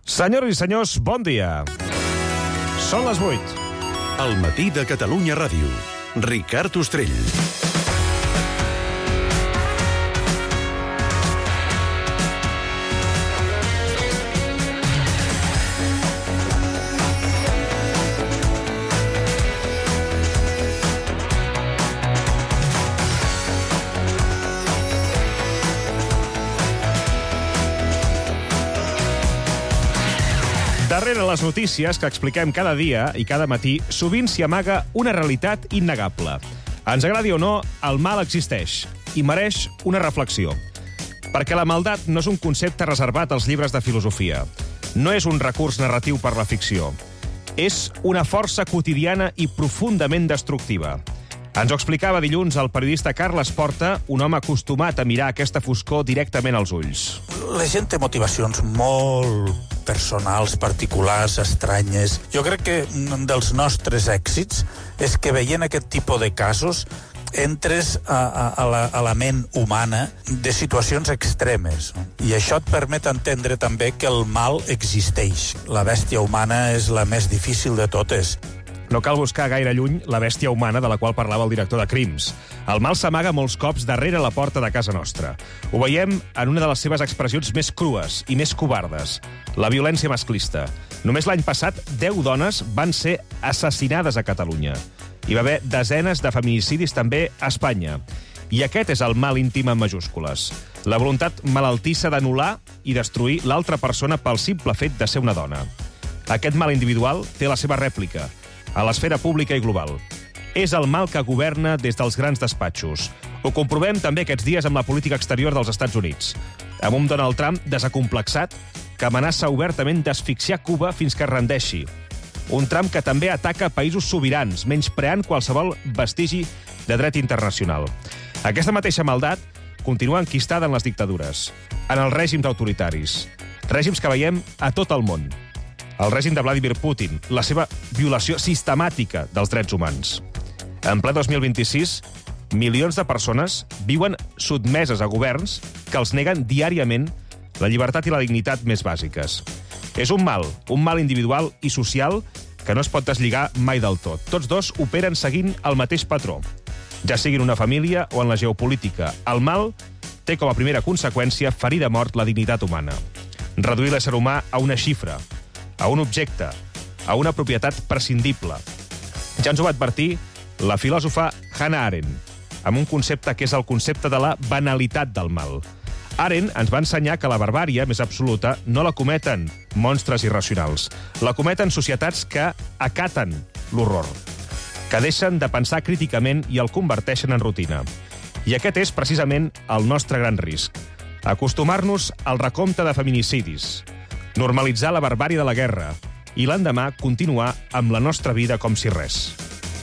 Senyores i senyors, bon dia. Són les 8. Al matí de Catalunya Ràdio. Ricard Ostrell. Darrere les notícies que expliquem cada dia i cada matí, sovint s'hi amaga una realitat innegable. Ens agradi o no, el mal existeix i mereix una reflexió. Perquè la maldat no és un concepte reservat als llibres de filosofia. No és un recurs narratiu per la ficció. És una força quotidiana i profundament destructiva. Ens ho explicava dilluns el periodista Carles Porta, un home acostumat a mirar aquesta foscor directament als ulls. La gent té motivacions molt personals, particulars, estranyes. Jo crec que un dels nostres èxits és que veient aquest tipus de casos entres a la ment humana de situacions extremes. I això et permet entendre també que el mal existeix. La bèstia humana és la més difícil de totes. No cal buscar gaire lluny la bèstia humana de la qual parlava el director de Crims. El mal s'amaga molts cops darrere la porta de casa nostra. Ho veiem en una de les seves expressions més crues i més covardes, la violència masclista. Només l'any passat, 10 dones van ser assassinades a Catalunya. Hi va haver desenes de feminicidis també a Espanya. I aquest és el mal íntim en majúscules. La voluntat malaltissa d'anul·lar i destruir l'altra persona pel simple fet de ser una dona. Aquest mal individual té la seva rèplica a l'esfera pública i global. És el mal que governa des dels grans despatxos. Ho comprovem també aquests dies amb la política exterior dels Estats Units, amb un Donald Trump desacomplexat que amenaça obertament d'asfixiar Cuba fins que es rendeixi. Un Trump que també ataca països sobirans, menyspreant qualsevol vestigi de dret internacional. Aquesta mateixa maldat continua enquistada en les dictadures, en els règims autoritaris, règims que veiem a tot el món. El règim de Vladimir Putin, la seva violació sistemàtica dels drets humans. En ple 2026, milions de persones viuen sotmeses a governs que els neguen diàriament la llibertat i la dignitat més bàsiques. És un mal individual i social que no es pot deslligar mai del tot. Tots dos operen seguint el mateix patró, ja sigui en una família o en la geopolítica. El mal té com a primera conseqüència ferir de mort la dignitat humana, reduir l'ésser humà a una xifra, a un objecte, a una propietat prescindible. Ja ens ho va advertir la filòsofa Hannah Arendt, amb un concepte que és el concepte de la banalitat del mal. Arendt ens va ensenyar que la barbàrie més absoluta no la cometen monstres irracionals. La cometen societats que acaten l'horror, que deixen de pensar críticament i el converteixen en rutina. I aquest és precisament el nostre gran risc. Acostumar-nos al recompte de feminicidis, normalitzar la barbàrie de la guerra i l'endemà continuar amb la nostra vida com si res.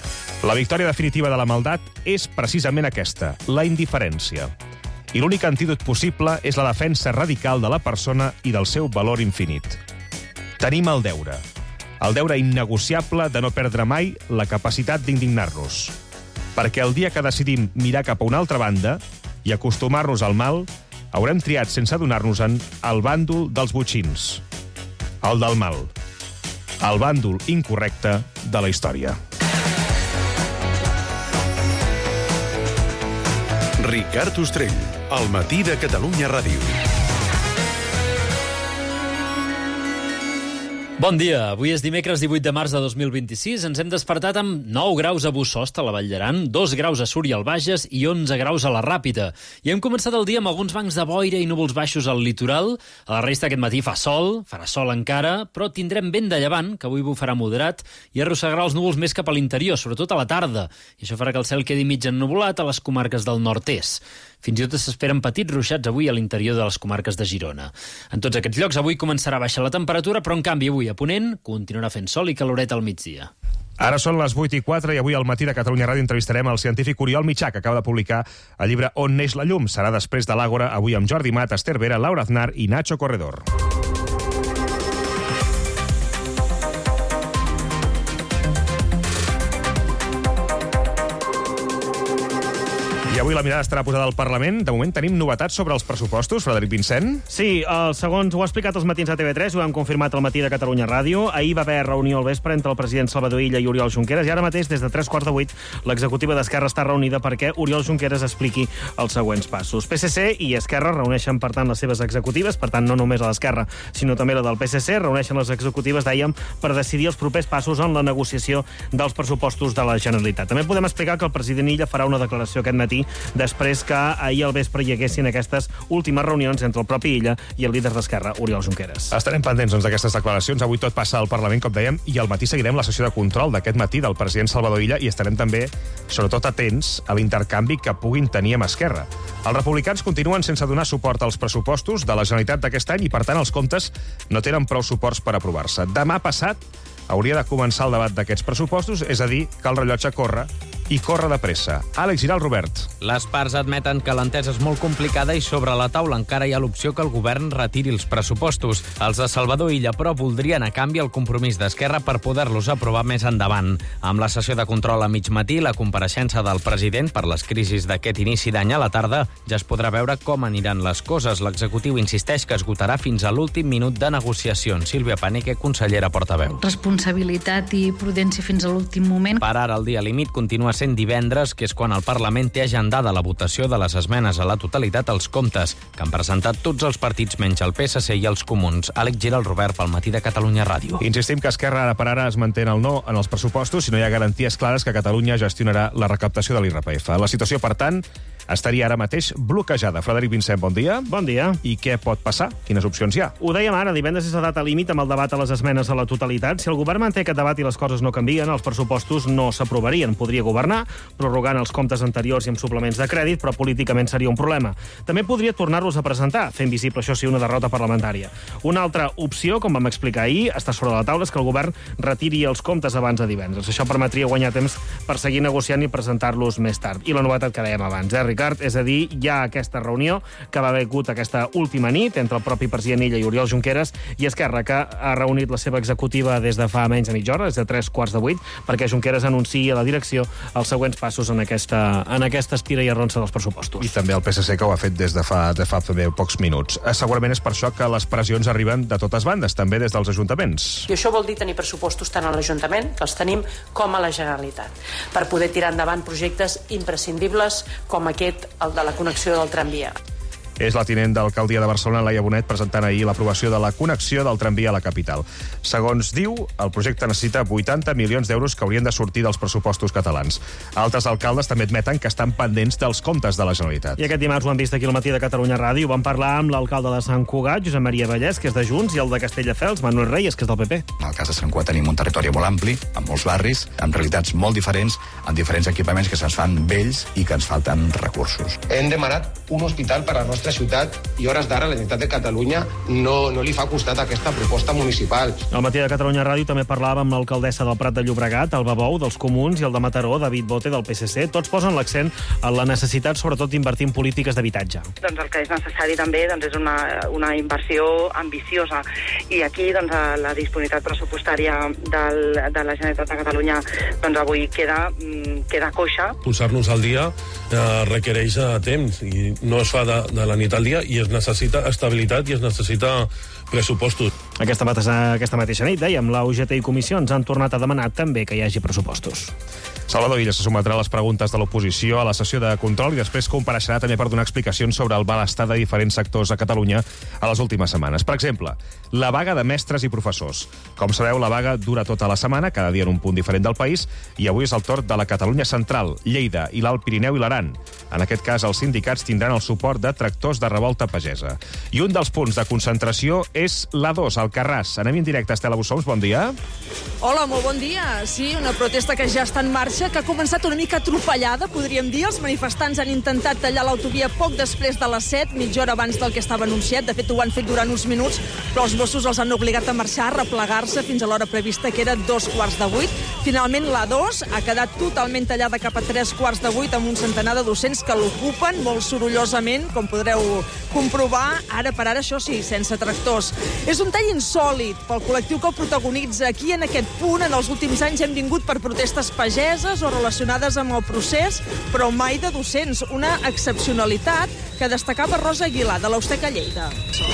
La victòria definitiva de la maldat és precisament aquesta, la indiferència. I l'únic antídot possible és la defensa radical de la persona i del seu valor infinit. Tenim el deure innegociable de no perdre mai la capacitat d'indignar-nos. Perquè el dia que decidim mirar cap a una altra banda i acostumar-nos al mal, haurem triat sense adonar-nos-en el bàndol dels botxins, el del mal, el bàndol incorrecte de la història. Ricard Ostrell, al matí de Catalunya Ràdio. Bon dia. Avui és dimecres 18 de març de 2026. Ens hem despertat amb 9 graus a Bussost, a la Vall d'Aran, 2 graus a Súria, al Bages, i 11 graus a la Ràpita. I hem començat el dia amb alguns bancs de boira i núvols baixos al litoral. A la resta aquest matí fa sol, farà sol encara, però tindrem vent de llevant, que avui bufarà moderat, i arrossegarà els núvols més cap a l'interior, sobretot a la tarda. I això farà que el cel quedi mig ennuvolat a les comarques del nord-est. Fins i tot s'esperen petits ruixats avui a l'interior de les comarques de Girona. En tots aquests llocs avui començarà a baixar la temperatura, però en canvi avui a Ponent continuarà fent sol i caloret al migdia. Ara són les 8:04 i avui al matí de Catalunya Ràdio entrevistarem el científic Oriol Mitjà, que acaba de publicar el llibre On neix la llum. Serà després de l'Àgora, avui amb Jordi Mat, Esther Vera, Laura Aznar i Nacho Corredor. I avui la mirada estarà posada al Parlament. De moment tenim novetats sobre els pressupostos, Frederic Vincent. Sí, segons ho ha explicat els matins a TV3, ho hem confirmat al matí de Catalunya Ràdio. Ahir va haver reunió al vespre entre el president Salvador Illa i Oriol Junqueras, i ara mateix, des de 7:45, l'executiva d'Esquerra està reunida perquè Oriol Junqueras expliqui els següents passos. PSC i Esquerra reuneixen, per tant, les seves executives, per tant, no només a l'Esquerra, sinó també la del PSC, reuneixen les executives, dèiem, per decidir els propers passos en la negociació dels pressupostos de la Generalitat. També podem explicar que el president Illa farà una declaració aquest matí després que ahir al vespre hi haguessin aquestes últimes reunions entre el propi Illa i el líder d'Esquerra, Oriol Junqueras. Estarem pendents d'aquestes declaracions. Avui tot passa al Parlament, com dèiem, i al matí seguirem la sessió de control d'aquest matí del president Salvador Illa i estarem també, sobretot, atents a l'intercanvi que puguin tenir amb Esquerra. Els republicans continuen sense donar suport als pressupostos de la Generalitat d'aquest any i, per tant, els comptes no tenen prou suports per aprovar-se. Demà passat hauria de començar el debat d'aquests pressupostos, és a dir, que el rellotge corre i corre de pressa. Àlex Giral, Robert. Les parts admeten que l'entesa és molt complicada i sobre la taula encara hi ha l'opció que el govern retiri els pressupostos. Els de Salvador Illa, però, voldrien a canvi el compromís d'Esquerra per poder-los aprovar més endavant. Amb la sessió de control a mig matí, la compareixença del president per les crisis d'aquest inici d'any a la tarda, ja es podrà veure com aniran les coses. L'executiu insisteix que esgotarà fins a l'últim minut de negociacions. Sílvia Paneque, consellera portaveu. Responsabilitat i prudència fins a l'últim moment. Per ara, el dia límit continua sent divendres, que és quan el Parlament té agendada la votació de les esmenes a la totalitat als comptes, que han presentat tots els partits menys el PSC i els Comuns. Àlex Giral, Robert, pel matí de Catalunya Ràdio. Insistim que Esquerra ara per ara es manté el no en els pressupostos si no hi ha garanties clares que Catalunya gestionarà la recaptació de l'IRPF. La situació, per tant, estaria ara mateix bloquejada. Frederic Vincent, bon dia. Bon dia. I què pot passar? Quines opcions hi ha? Ho dèiem ara, divendres és la data límit amb el debat a les esmenes a la totalitat. Si el govern manté aquest debat i les coses no canvien, els pressupostos no s'aprovarien. Podria governar, prorrogant els comptes anteriors i amb suplements de crèdit, però políticament seria un problema. També podria tornar-los a presentar, fent visible, això sí, una derrota parlamentària. Una altra opció, com vam explicar ahir, està sobre la taula, és que el govern retiri els comptes abans de divendres. Això permetria guanyar temps per seguir negociant i presentar-los més tard. I la novetat que dèiem abans, Ricard, és a dir, hi ha aquesta reunió que va haver hagut aquesta última nit entre el propi president Illa i Oriol Junqueras i Esquerra, que ha reunit la seva executiva des de fa menys de mitja hora, des de 7:45, perquè Junqueras anunciï a la direcció els següents passos en aquesta estira i arronsa dels pressupostos. I també el PSC, que ho ha fet des de fa també pocs minuts. Segurament és per això que les pressions arriben de totes bandes, també des dels ajuntaments. I això vol dir tenir pressupostos tant a l'Ajuntament, que els tenim, com a la Generalitat, per poder tirar endavant projectes imprescindibles com aquest, el de la connexió del tramvia. És la tinent d'alcaldia de Barcelona, Laia Bonet, presentant ahir l'aprovació de la connexió del tramvia a la capital. Segons diu, el projecte necessita 80 milions d'euros que haurien de sortir dels pressupostos catalans. Altres alcaldes també admeten que estan pendents dels comptes de la Generalitat. I aquest dimarts ho han vist aquí al matí de Catalunya Ràdio. Vam parlar amb l'alcalde de Sant Cugat, Josep Maria Vallès, que és de Junts, i el de Castelldefels, Manuel Reyes, que és del PP. En el cas de Sant Cugat tenim un territori molt ampli, amb molts barris, amb realitats molt diferents, amb diferents equipaments que se'ns fan vells i que ens falten recursos. Hem demanat un hospital per a la nostra ciutat i hores d'ara la Generalitat de Catalunya no li fa costat a aquesta proposta municipal. Al matí de Catalunya Ràdio també parlàvem amb l'alcaldessa del Prat de Llobregat, Alba Bou, dels Comuns, i el de Mataró, David Bote, del PSC. Tots posen l'accent en la necessitat, sobretot, d'invertir en polítiques d'habitatge. Doncs el que és necessari també és una inversió ambiciosa. I aquí la disponibilitat pressupostària de la Generalitat de Catalunya avui queda coixa. Posar-nos al dia requereix temps i no es fa de la nit al dia i es necessita estabilitat i es necessita pressupostos. Aquesta mateixa nit, dèiem, la UGT i Comissions han tornat a demanar també que hi hagi pressupostos. Salvador Illa se sotmetrà a les preguntes de l'oposició a la sessió de control i després compareixerà també per donar explicacions sobre el malestar de diferents sectors a Catalunya a les últimes setmanes. Per exemple, la vaga de mestres i professors. Com sabeu, la vaga dura tota la setmana, cada dia en un punt diferent del país, i avui és el torn de la Catalunya Central, Lleida i l'Alt Pirineu i l'Aran. En aquest cas, els sindicats tindran el suport de tractors de revolta pagesa. I un dels punts de concentració és l'A2, al Carràs. Anem en directe. Estela Bussoms, bon dia. Hola, molt bon dia. Sí, una protesta que ja està en marxa, que ha començat una mica atropellada, podríem dir. Els manifestants han intentat tallar l'autovia poc després de les 7, mitja hora abans del que estava anunciat. De fet, ho han fet durant uns minuts, però els Mossos els han obligat a marxar, a replegar-se fins a l'hora prevista, que era 7:15. Finalment, l'A2 ha quedat totalment tallada cap a 7:45, amb un centenar de docents que l'ocupen molt sorollosament, com podreu comprovar, ara per ara, això sí, sense tractors. És un tall insòlid pel col·lectiu que el protagonitza. Aquí, en aquest punt, en els últims anys hem vingut per protestes pageses o relacionades amb el procés, però mai de docents. Una excepcionalitat que destacava Rosa Aguilar, de l'Austeca Lleida.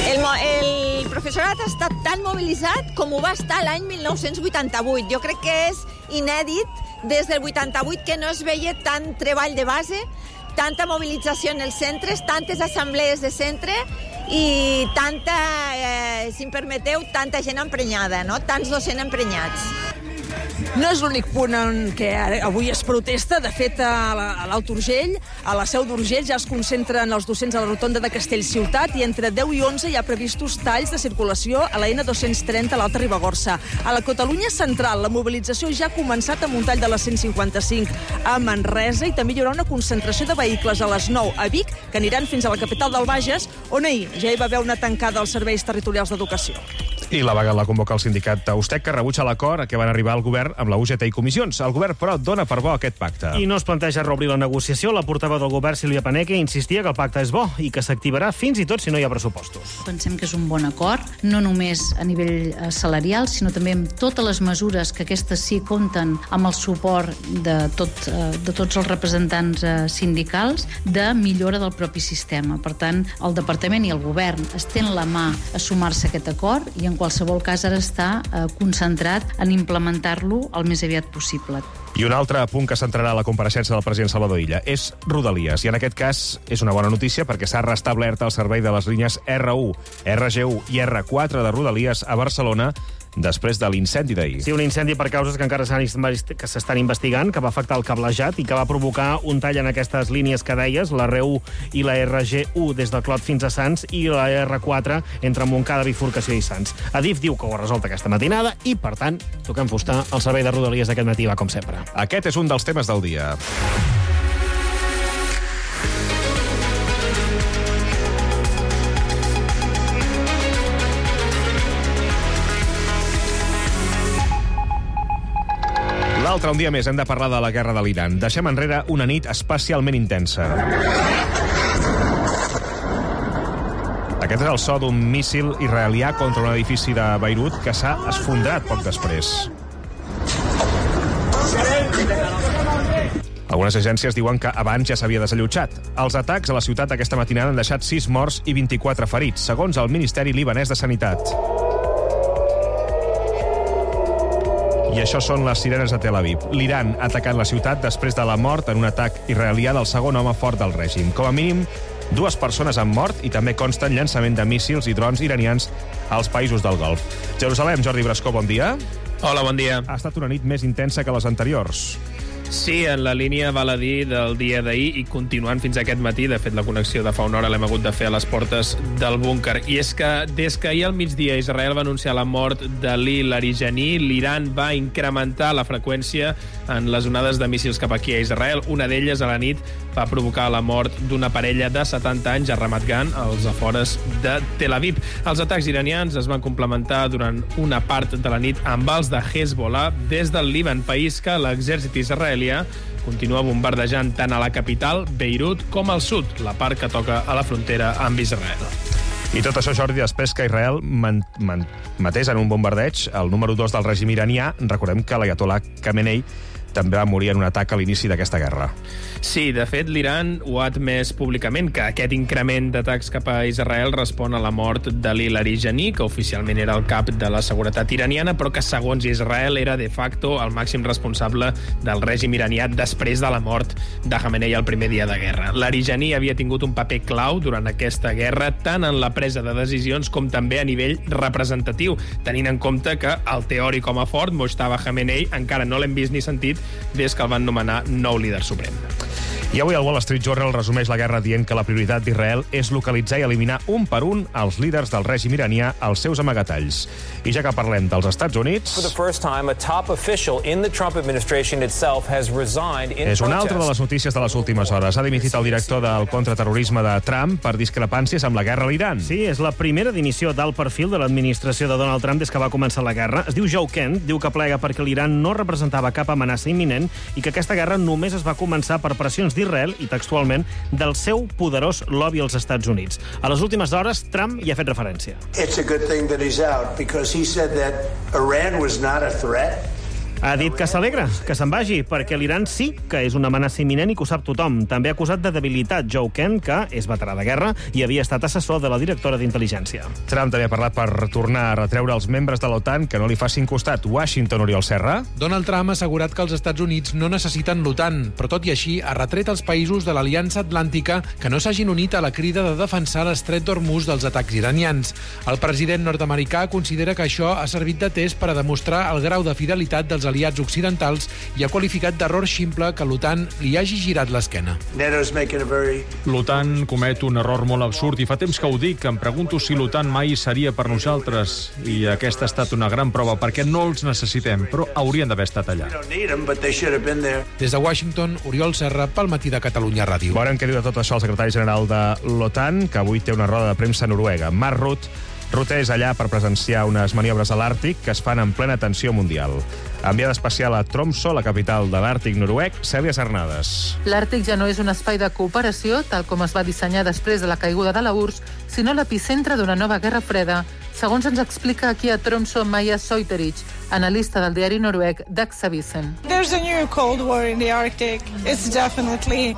El professorat ha estat tan mobilitzat com ho va estar l'any 1988. Jo crec que és inèdit des del 88 que no es veia tant treball de base, tanta mobilització en els centres, tantes assemblees de centre i tanta, si em permeteu, tanta gent emprenyada, no? Tants docents emprenyats. No és l'únic punt en què avui es protesta. De fet, a l'Alt Urgell, a la Seu d'Urgell, ja es concentren els docents a la rotonda de Castellciutat i entre 10 i 11 hi ha previstos talls de circulació a la N230 a l'Alta Ribagorça. A la Catalunya Central, la mobilització ja ha començat amb un tall de la 155 a Manresa i també hi haurà una concentració de vehicles a les 9 a Vic, que aniran fins a la capital del Bages, on ahir ja hi va haver una tancada als serveis territorials d'educació. I la vaga la convoca el sindicat Ustec, que rebutja l'acord a què van arribar al govern amb la UGT i comissions. El govern, però, dona per bo aquest pacte. I no es planteja reobrir la negociació. La portaveu del govern, Sílvia Paneque, insistia que el pacte és bo i que s'activarà fins i tot si no hi ha pressupostos. Pensem que és un bon acord, no només a nivell salarial, sinó també amb totes les mesures que aquestes sí compten amb el suport de tots els representants sindicals de millora del propi sistema. Per tant, el Departament i el govern estén la mà a sumar-se a aquest acord i en qualsevol cas ara està concentrat en implementar-lo el més aviat possible. I un altre punt que centrarà la compareixença del president Salvador Illa és Rodalies. I en aquest cas és una bona notícia perquè s'ha restablert el servei de les línies R1, RG1 i R4 de Rodalies a Barcelona després de l'incendi d'ahir. Sí, un incendi per causes que encara s'estan investigant, que va afectar el cablejat i que va provocar un tall en aquestes línies que deies, la R1 i la RG1 des del Clot fins a Sants i la R4 entre Montcada, Bifurcació i Sants. Adif diu que ho ha resolt aquesta matinada i, per tant, toquem fusta. El servei de Rodalies d'aquest matí va com sempre. Aquest és un dels temes del dia. L'altre, un dia més, hem de parlar de la guerra de l'Iran. Deixem enrere una nit especialment intensa. Aquest és el so d'un míssil israelià contra un edifici de Beirut que s'ha esfondrat poc després. Algunes agències diuen que abans ja s'havia desallotjat. Els atacs a la ciutat aquesta matinada han deixat 6 morts i 24 ferits, segons el Ministeri Libanès de Sanitat. I això són les sirenes de Tel Aviv. L'Iran ha atacat la ciutat després de la mort en un atac israelià del segon home fort del règim. Com a mínim, 2 persones han mort i també consten llançament de míssils i drons iranians als països del Golf. Jerusalem, Jordi Brascó, bon dia. Hola, bon dia. Ha estat una nit més intensa que les anteriors. Sí, en la línia, val a dir, del dia d'ahir i continuant fins a aquest matí. De fet, la connexió de fa una hora l'hem hagut de fer a les portes del búnquer. I és que des que ahir al migdia Israel va anunciar la mort d'Ali Larijani, l'Iran va incrementar la freqüència en les onades de míssils cap aquí a Israel. Una d'elles, a la nit, va provocar la mort d'una parella de 70 anys a Ramat Gan, als afores de Tel Aviv. Els atacs iranians es van complementar durant una part de la nit amb els de Hezbollah des del Líban, país que l'exèrcit israelià continua bombardejant tant a la capital, Beirut, com al sud, la part que toca a la frontera amb Israel. I tot això, Jordi, després que Israel matés en un bombardeig el número 2 del règim iranià. Recordem que l'Ayatollah Khamenei també va morir en un atac a l'inici d'aquesta guerra. Sí, de fet, l'Iran ho ha admès públicament, que aquest increment d'atacs cap a Israel respon a la mort d'Ali Larijani, que oficialment era el cap de la seguretat iraniana, però que, segons Israel, era de facto el màxim responsable del règim iranià després de la mort de Khamenei el primer dia de guerra. Larijani havia tingut un paper clau durant aquesta guerra, tant en la presa de decisions com també a nivell representatiu, tenint en compte que el teòric home fort, Mojtaba Khamenei, encara no l'hem vist ni sentit des que el van nomenar nou líder suprem. I avui el Wall Street Journal resumeix la guerra dient que la prioritat d'Israel és localitzar i eliminar un per un els líders del règim iranià als seus amagatalls. I ja que parlem dels Estats Units... És una altra de les notícies de les últimes hores. Ha dimitit el director del contraterrorisme de Trump per discrepàncies amb la guerra a l'Iran. Sí, és la primera dimissió d'alt perfil de l'administració de Donald Trump des que va començar la guerra. Es diu Joe Kent, diu que plega perquè l'Iran no representava cap amenaça imminent i que aquesta guerra només es va començar per pressions d'Israel i, textualment, del seu poderós lobby als Estats Units. A les últimes hores, Trump hi ha fet referència. It's a good thing that he's out, because he said that Iran was not a threat. Ha dit que s'alegra, que se'n vagi, perquè l'Iran sí que és una amenaça imminent i que ho sap tothom. També ha acusat de debilitat Joe Kent, que és veterà de guerra i havia estat assessor de la directora d'intel·ligència. Trump també ha parlat per tornar a retreure als membres de l'OTAN que no li facin costat. Washington, Oriol Serra. Donald Trump ha assegurat que els Estats Units no necessiten l'OTAN, però tot i així ha retret als països de l'Aliança Atlàntica que no s'hagin unit a la crida de defensar l'estret d'Hormuz dels atacs iranians. El president nord-americà considera que això ha servit de test per a demostrar el grau de fidelitat dels aliats occidentals i ha qualificat d'error ximple que l'OTAN li hagi girat l'esquena. L'OTAN comet un error molt absurd i fa temps que ho dic. Em pregunto si l'OTAN mai seria per nosaltres i aquesta ha estat una gran prova perquè no els necessitem, però haurien d'haver estat allà. Des de Washington, Oriol Serra, pel Matí de Catalunya Ràdio. Veurem què diu de tot això el secretari general de l'OTAN, que avui té una roda de premsa a Noruega. Mark Rutte és allà per presenciar unes maniobres a l'Àrtic que es fan en plena tensió mundial. Enviada especial a Tromsø, la capital de l'Àrtic noruec, Cèlia Sarnades. L'Àrtic ja no és un espai de cooperació, tal com es va dissenyar després de la caiguda de la URSS, sinó l'epicentre d'una nova guerra freda, segons ens explica aquí a Tromsø Maja Soiterich, analista del diari noruec Dagsavisen. There's a new Cold War in the Arctic. It's definitely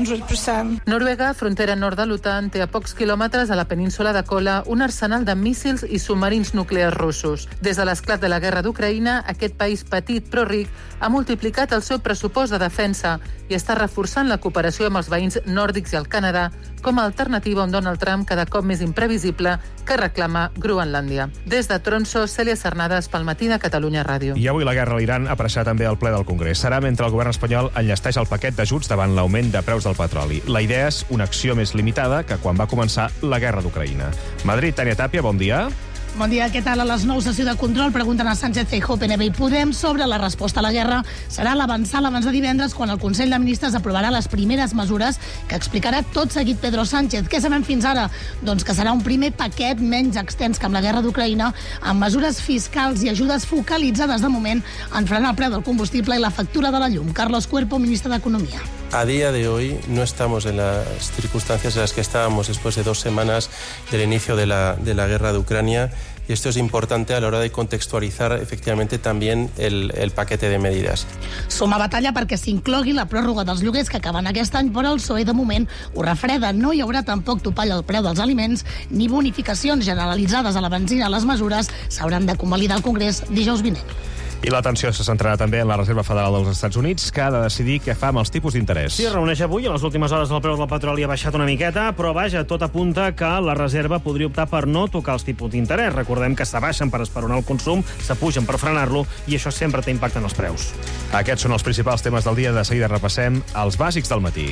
100%. Noruega, frontera nord de l'OTAN, té a pocs quilòmetres a la península de Kola un arsenal de míssils i submarins nuclears russos. Des de l'esclat de la guerra d'Ucraïna, aquest país petit però ric ha multiplicat el seu pressupost de defensa i està reforçant la cooperació amb els veïns nòrdics i el Canadà com a alternativa a un Donald Trump cada cop més imprevisible que reclama Groenlàndia. Des de Tromsø, Cèlia Sarnades, pel Matí de Catalunya Ràdio. I avui la guerra a l'Iran apareixerà també al ple del Congrés. Serà mentre el govern espanyol enllesteix el paquet d'ajuts davant l'augment de preus del petroli. La idea és una acció més limitada que quan va començar la guerra d'Ucraïna. Madrid, Tània Tàpia, bon dia. Bon dia, què tal? A les 9, sessió de control, pregunten a Sánchez, Feijóo, PNB i Podem sobre la resposta a la guerra. Serà l'avançar l'abans de divendres, quan el Consell de Ministres aprovarà les primeres mesures que explicarà tot seguit Pedro Sánchez. Què sabem fins ara? Doncs que serà un primer paquet menys extens que amb la guerra d'Ucraïna, amb mesures fiscals i ajudes focalitzades de moment en frenar el preu del combustible i la factura de la llum. Carlos Cuerpo, ministre d'Economia. A día de hoy no estamos en las circunstancias en las que estábamos después de 2 semanas del inicio de la guerra de Ucrania, y esto es importante a la hora de contextualizar efectivamente también el paquete de medidas. Suma batalla perquè s'inclogui la pròrroga dels lloguers que acaben aquest any, però el PSOE de moment ho refreda. No hi haurà tampoc topall al preu dels aliments ni bonificacions generalitzades a la benzina. Les mesures s'hauran de convalidar al Congrés dijous vinent. I l'atenció se centrarà també en la Reserva Federal dels Estats Units, que ha de decidir què fa amb els tipus d'interès. Sí, es reuneix avui. A les últimes hores el preu del petroli ha baixat una miqueta, però vaja, tot apunta que la Reserva podria optar per no tocar els tipus d'interès. Recordem que s'abaixen per esperonar el consum, s'apugen per frenar-lo, i això sempre té impacte en els preus. Aquests són els principals temes del dia. De seguida repassem els bàsics del matí.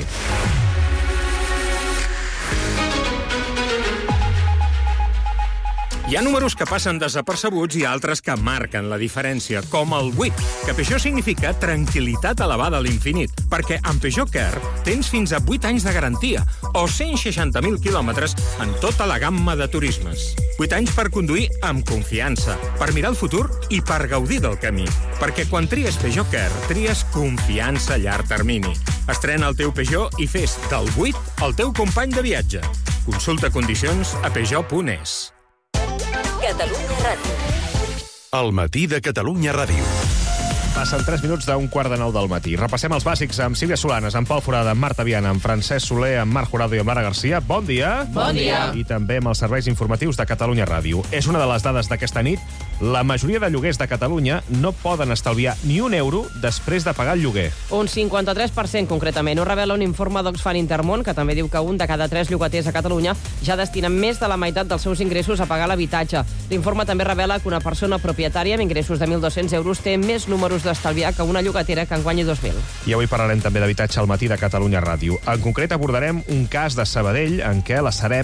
Hi ha números que passen desapercebuts i altres que marquen la diferència, com el 8, que Peugeot significa tranquil·litat elevada a l'infinit, perquè amb Peugeot Care tens fins a 8 anys de garantia o 160.000 quilòmetres en tota la gamma de turismes. 8 anys per conduir amb confiança, per mirar el futur i per gaudir del camí. Perquè quan tries Peugeot Care, tries confiança a llarg termini. Estrena el teu Peugeot i fes del 8 el teu company de viatge. Consulta condicions a peugeot.es. Catalunya Ràdio. El Matí de Catalunya Ràdio. Passen 3 minuts d'un 8:45 del matí. Repassem els bàsics amb Sílvia Solanes, amb Pol Forada, amb Marta Viana, amb Francesc Soler, amb Marc Jurado i amb Lara Garcia. Bon dia. Bon dia. I també amb els serveis informatius de Catalunya Ràdio. És una de les dades d'aquesta nit. La majoria de lloguers de Catalunya no poden estalviar ni un euro després de pagar el lloguer. Un 53%, concretament. Ho revela un informe d'Oxfam Intermón, que també diu que 1 de cada 3 llogaters a Catalunya ja destinen més de la meitat dels seus ingressos a pagar l'habitatge. L'informe també revela que una persona propietària amb ingressos de 1.200 euros té més números d'estalviar que una llogatera que en guanyi 2.000. I avui parlarem també d'habitatge al Matí de Catalunya Ràdio. En concret abordarem un cas de Sabadell en què la Sareb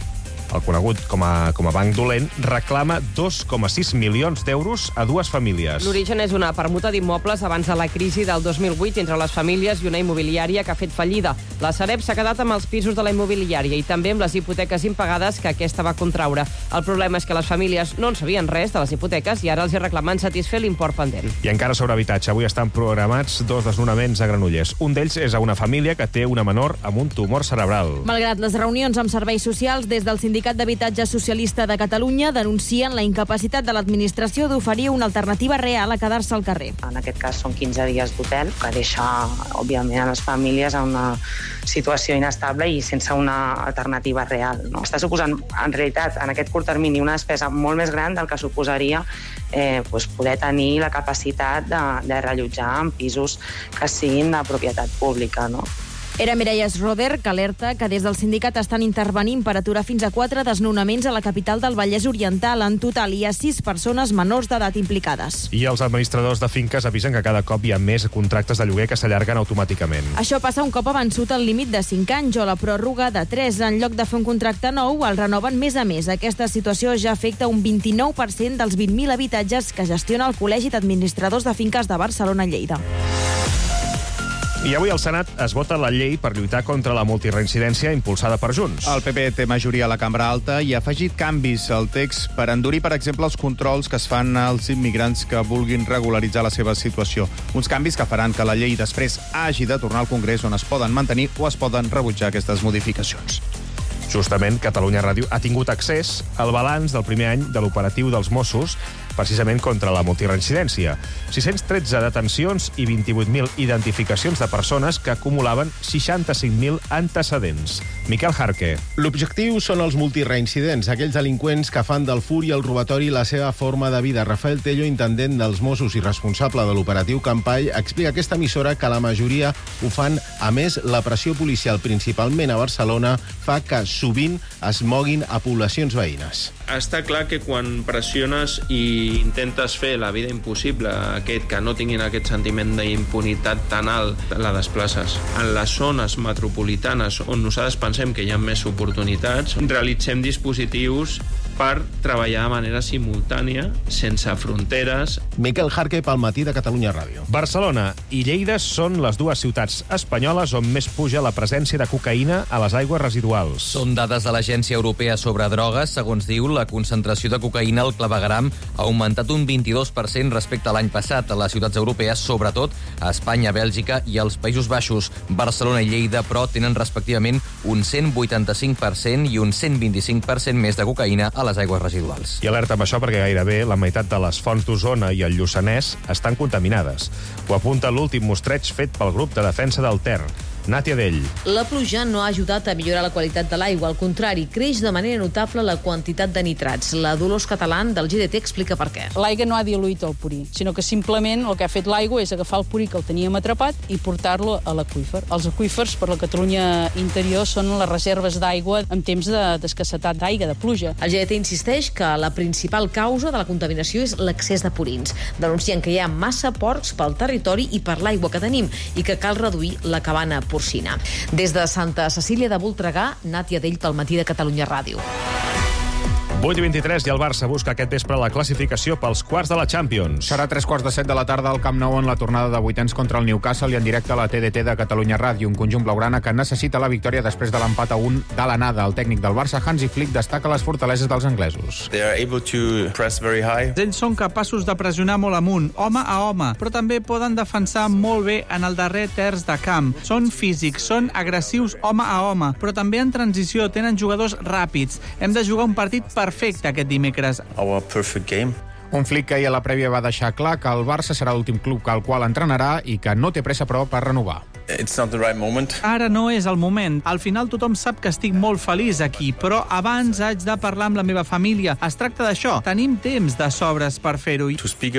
el conegut com a banc dolent, reclama 2,6 milions d'euros a dues famílies. L'origen és una permuta d'immobles abans de la crisi del 2008 entre les famílies i una immobiliària que ha fet fallida. La Sareb s'ha quedat amb els pisos de la immobiliària i també amb les hipoteques impagades que aquesta va contraure. El problema és que les famílies no en sabien res de les hipoteques i ara els hi reclamen satisfer l'import pendent. I encara sobre habitatge. Avui estan programats 2 desnonaments a Granollers. Un d'ells és a una família que té una menor amb un tumor cerebral. Malgrat les reunions amb serveis socials, des del Sindicat d'Habitatge Socialista de Catalunya denuncien la incapacitat de l'administració d'oferir una alternativa real a quedar-se al carrer. En aquest cas són 15 dies d'hotel, que deixa, òbviament, a les famílies en una situació inestable i sense una alternativa real. No? Està suposant, en realitat, en aquest curt termini, una despesa molt més gran del que suposaria poder tenir la capacitat de reallotjar en pisos que siguin de propietat pública, no? Era Mireia Roder, que alerta que des del sindicat estan intervenint per aturar fins a 4 desnonaments a la capital del Vallès Oriental. En total hi ha 6 persones menors d'edat implicades. I els administradors de finques avisen que cada cop hi ha més contractes de lloguer que s'allarguen automàticament. Això passa un cop avençut el límit de 5 anys o la pròrroga de 3. En lloc de fer un contracte nou, el renoven mes a mes. Aquesta situació ja afecta un 29% dels 20.000 habitatges que gestiona el Col·legi d'Administradors de Finques de Barcelona-Lleida. I avui al Senat es vota la llei per lluitar contra la multireincidència impulsada per Junts. El PP té majoria a la cambra alta i ha afegit canvis al text per endurir, per exemple, els controls que es fan als immigrants que vulguin regularitzar la seva situació. Uns canvis que faran que la llei després hagi de tornar al Congrés, on es poden mantenir o es poden rebutjar aquestes modificacions. Justament, Catalunya Ràdio ha tingut accés al balanç del primer any de l'operatiu dels Mossos precisament contra la multireincidència. 613 detencions i 28.000 identificacions de persones que acumulaven 65.000 antecedents. Miquel Jarque. L'objectiu són els multireincidents, aquells delinqüents que fan del furt i el robatori la seva forma de vida. Rafael Tello, intendent dels Mossos i responsable de l'operatiu Campall, explica a aquesta emissora que la majoria ho fan. A més, la pressió policial, principalment a Barcelona, fa que sovint es moguin a poblacions veïnes. Està clar que quan pressiones i intentes fer la vida impossible a aquest que no tinguin aquest sentiment d'impunitat tan alt, la desplaces. En les zones metropolitanes on nosaltres pensem que hi ha més oportunitats, realitzem dispositius per treballar de manera simultània, sense fronteres. Miquel Jarque, pel Matí de Catalunya Ràdio. Barcelona i Lleida són les dues ciutats espanyoles on més puja la presència de cocaïna a les aigües residuals. Són dades de l'Agència Europea sobre Drogues. Segons diu, la concentració de cocaïna al clavegueram ha augmentat un 22% respecte a l'any passat a les ciutats europees, sobretot a Espanya, Bèlgica i als Països Baixos. Barcelona i Lleida, però, tenen respectivament un 185% i un 125% més de cocaïna a les aigües residuals. I alerta amb això perquè gairebé la meitat de les fonts d'Osona i el Lluçanès estan contaminades. Ho apunta l'últim mostreig fet pel grup de defensa del Ter. Nàtia Dell. La pluja no ha ajudat a millorar la qualitat de l'aigua. Al contrari, creix de manera notable la quantitat de nitrats. La Dolors Catalán del GDT explica per què. L'aigua no ha diluït el purí, sinó que simplement el que ha fet l'aigua és agafar el purí que el teníem atrapat i portar-lo a l'aqüífer. Els aqüífers per la Catalunya interior són les reserves d'aigua en temps d'escassetat d'aigua, de pluja. El GDT insisteix que la principal causa de la contaminació és l'excés de purins. Denuncien que hi ha massa porcs pel territori i per l'aigua que tenim i que cal reduir la cabana porcina. Des de Santa Cecília de Voltregà, Nàtia Dell pel Matí de Catalunya Ràdio. 8:23 i el Barça busca aquest vespre la classificació pels quarts de la Champions. Serà 3:15 de la tarda al Camp Nou en la tornada de vuitens contra el Newcastle i en directe a la TDT de Catalunya Ràdio, un conjunt blaugrana que necessita la victòria després de l'empat a 1 de l'anada. El tècnic del Barça, Hansi Flick, destaca les fortaleses dels anglesos. Ells són capaços de pressionar molt amunt, home a home, però també poden defensar molt bé en el darrer terç de camp. Són físics, són agressius home a home, però també en transició tenen jugadors ràpids. Hem de jugar un partit perfecte aquest dimecres. Un Flick que ahir a la prèvia va deixar clar que el Barça serà l'últim club al qual entrenarà i que no té pressa, però, per renovar. Ara no és el moment. Al final tothom sap que estic molt feliç aquí, però abans haig de parlar amb la meva família. Es tracta d'això. Tenim temps de sobres per fer-ho.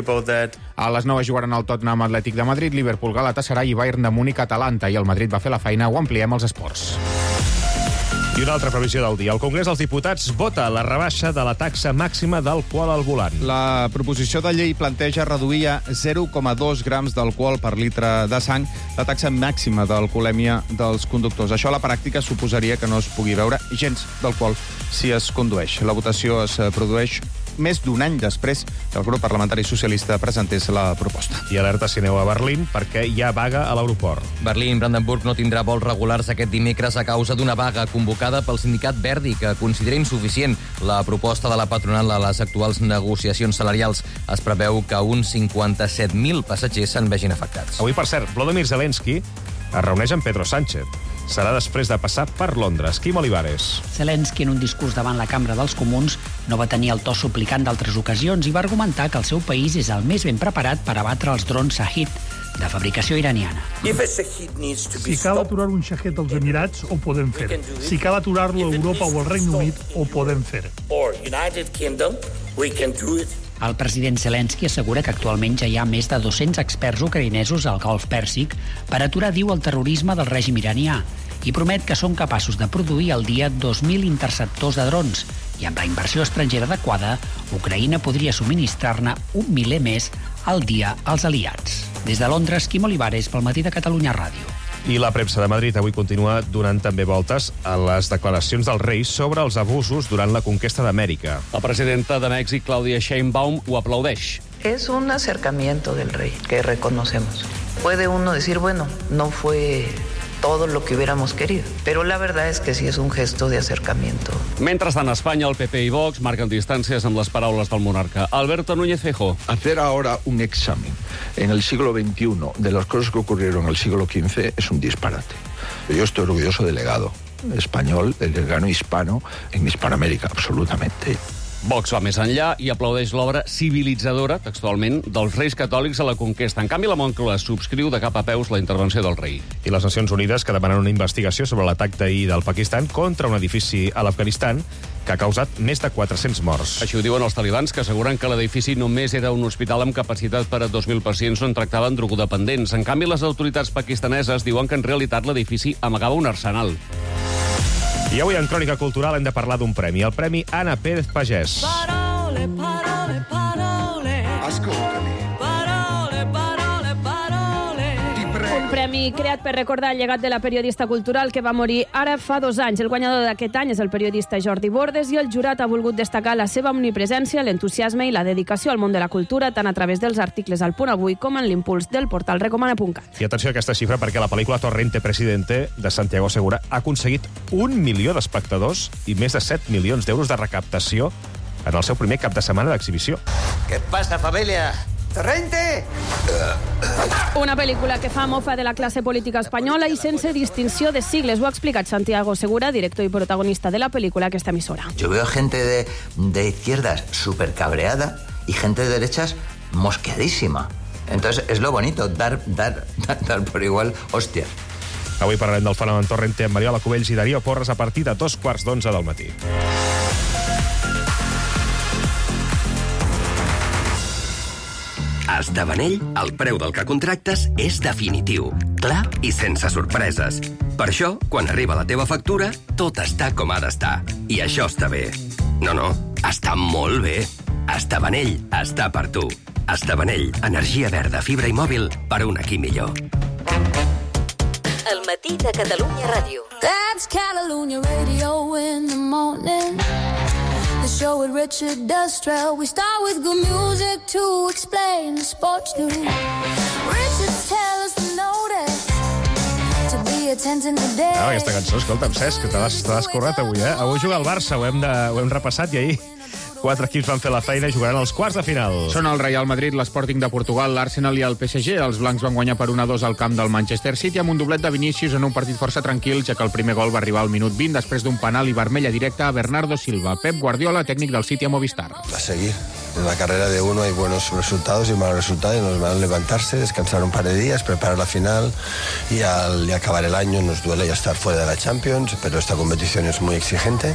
A les 9 jugaran el Tottenham Atlètic de Madrid, Liverpool, Galatasaray i Bayern de Múnich, Atalanta. I el Madrid va fer la feina. Ho ampliem als esports. I una altra previsió del dia. El Congrés dels Diputats vota la rebaixa de la taxa màxima d'alcohol al volant. La proposició de llei planteja reduir a 0,2 grams d'alcohol per litre de sang la taxa màxima d'alcoholèmia dels conductors. Això a la pràctica suposaria que no es pugui beure gens d'alcohol si es condueix. La votació es produeix més d'un any després que el grup parlamentari socialista presentés la proposta. I alerta si aneu a Berlín perquè hi ha vaga a l'aeroport. Berlín-Brandenburg no tindrà vols regulars aquest dimecres a causa d'una vaga convocada pel sindicat Verdi, que considera insuficient la proposta de la patronal a les actuals negociacions salarials. Es preveu que uns 57.000 passatgers se'n vegin afectats. Avui, per cert, Volodymyr Zelensky es reuneix amb Pedro Sánchez. Serà després de passar per Londres. Quim Olivares. Zelensky, en un discurs davant la Cambra dels Comuns, no va tenir el to suplicant d'altres ocasions i va argumentar que el seu país és el més ben preparat per abatre els drons Shahid, de fabricació iraniana. Si cal aturar un Shahid als Emirats, ho podem fer. Si cal aturar-lo a Europa o al Regne Unit, ho podem fer. El president Zelensky assegura que actualment ja hi ha més de 200 experts ucraïnesos al Golf Pèrsic per aturar, diu, el terrorisme del règim iranià i promet que són capaços de produir al dia 2.000 interceptors de drons i amb la inversió estrangera adequada, Ucraïna podria subministrar-ne 1 miler més al dia als aliats. Des de Londres, Quim Olivares, pel Matí de Catalunya Ràdio. I la premsa de Madrid avui continua donant també voltes a les declaracions del rei sobre els abusos durant la conquesta d'Amèrica. La presidenta de Mèxic, Claudia Sheinbaum, ho aplaudeix. Es un acercamiento del rey que reconocemos. Puede uno decir, bueno, no fue todo lo que hubiéramos querido, pero la verdad es que sí es un gesto de acercamiento. Mentrestant, a Espanya, el PP i Vox marquen distàncies amb les paraules del monarca. Alberto Núñez Feijóo. Hacer ahora un examen en el siglo XXI de las cosas que ocurrieron en el siglo XV es un disparate. Yo estoy orgulloso del legado español, del legado hispano en Hispanoamérica, absolutamente. Vox va més enllà i aplaudeix l'obra civilitzadora, textualment, dels reis catòlics a la conquesta. En canvi, la Moncloa subscriu de cap a peus la intervenció del rei. I les Nacions Unides que demanen una investigació sobre l'atac d'ahir del Pakistan contra un edifici a l'Afganistan que ha causat més de 400 morts. Així ho diuen els talibans, que asseguren que l'edifici només era un hospital amb capacitat per a 2.000 pacients on tractaven drogodependents. En canvi, les autoritats pakistaneses diuen que en realitat l'edifici amagava un arsenal. I avui en Crònica Cultural hem de parlar d'un premi, el Premi Anna Pérez Pagès. Parole, parole, parole. Ascoltami. Parole, parole, parole. Ti prego. Un premi creat per recordar el llegat de la periodista cultural que va morir ara fa 2 anys. El guanyador d'aquest any és el periodista Jordi Bordes i el jurat ha volgut destacar la seva omnipresència, l'entusiasme i la dedicació al món de la cultura, tant a través dels articles al Punt Avui com en l'impuls del portal recomana.cat. I atenció a aquesta xifra perquè la pel·lícula Torrente Presidente de Santiago Segura ha aconseguit 1 milió d'espectadors i més de 7 milions d'euros de recaptació en el seu primer cap de setmana d'exhibició. Què passa, família? Torrente! Una pel·lícula que fa mofa de la classe política espanyola i sense distinció de sigles. Ho ha explicat Santiago Segura, director i protagonista de la pel·lícula, aquesta emissora. Yo veo gente de izquierdas súper cabreada y gente de derechas mosqueadísima. Entonces es lo bonito, dar por igual hostias. Avui parlarem del fenomen Torrente amb Mariola Cubells i Darío Porres a partir de 11:15 del matí. A Estabanell, el preu del que contractes és definitiu, clar i sense sorpreses. Per això, quan arriba la teva factura, tot està com ha d'estar. I això està bé. No, està molt bé. Estabanell està per tu. Estabanell, energia verda, fibra i mòbil per un aquí millor. El matí de Catalunya Ràdio. That's Catalunya Radio in the morning. The show with Richard Destrell. We start with good music to explain the sports news. Richard tells us to notice, to be attentive to the day. Aquesta cançó, escolta'm, Cesc, que te l'has currat avui, eh? Avui juga el Barça, ho hem repassat i ahir 4 equips van fer la feina i jugaran als quarts de final. Són el Real Madrid, l'Sporting de Portugal, l'Arsenal i el PSG. Els blancs van guanyar per 1-2 al camp del Manchester City amb un doblet de Vinícius en un partit força tranquil, ja que el primer gol va arribar al minut 20 després d'un penal i vermella directa a Bernardo Silva. Pep Guardiola, tècnic del City a Movistar. A seguir. En la carrera de uno hay buenos resultados y malos resultados y nos van a levantarse, descansar un par de días, preparar la final y al acabar el año nos duele ya estar fuera de la Champions, pero esta competición es muy exigente.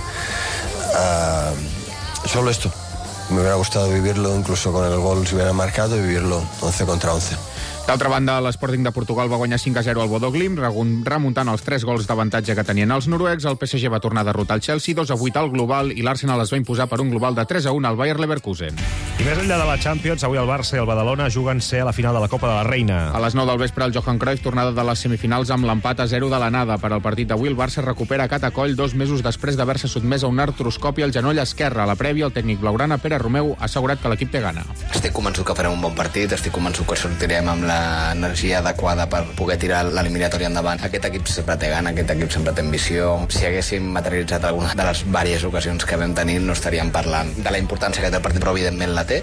Solo esto. Me hubiera gustado vivirlo, incluso con el gol si hubiera marcado, y vivirlo 11 contra 11. D'altra banda, l'Sporting de Portugal va guanyar 5-0 al Bodø Glimt, remuntant els 3 gols d'avantatge que tenien els noruecs. El PSG va tornar a derrotar el Chelsea 2-8 al global i l'Arsenal es va imposar per un global de 3-1 al Bayer Leverkusen. I més enllà de la Champions, avui el Barça i el Badalona juguen ser a la final de la Copa de la Reina. A les 9 del vespre, el Johan Cruyff, tornada de les semifinals amb l'empat a 0 de l'anada. Per al partit d'avui, el Barça recupera Catacoll 2 mesos després d'haver-se sotmès a una artroscòpia al genoll esquerre. A la prèvia, el tècnic blaugrana Pere Romeu ha assegurat que l'equip té gana. Estic convençut que farem un bon partit, estic convençut que sortirem amb l'energia adequada per poder tirar l'eliminatòria endavant. Aquest equip sempre té gana, aquest equip sempre té ambició. Si haguéssim materialitzat alguna de les diverses ocasions que vam tenir, no estaríem parlant de la importància que té el partit, però evidentment la té.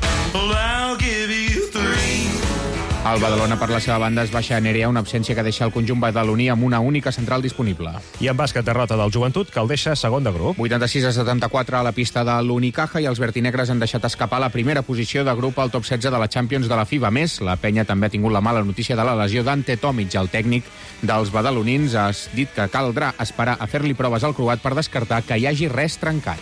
El Badalona, per la seva banda, es baixa a Nerea, una absència que deixa el conjunt badaloní amb una única central disponible. I en bàsquet, derrota del Joventut, que el deixa segon de grup. 86-74 a la pista de l'Unicaja i els vertinegres han deixat escapar la primera posició de grup al top 16 de la Champions de la FIBA. A més, la penya també ha tingut la mala notícia de la lesió d'Ante Tomic. El tècnic dels badalonins ha dit que caldrà esperar a fer-li proves al croat per descartar que hi hagi res trencat.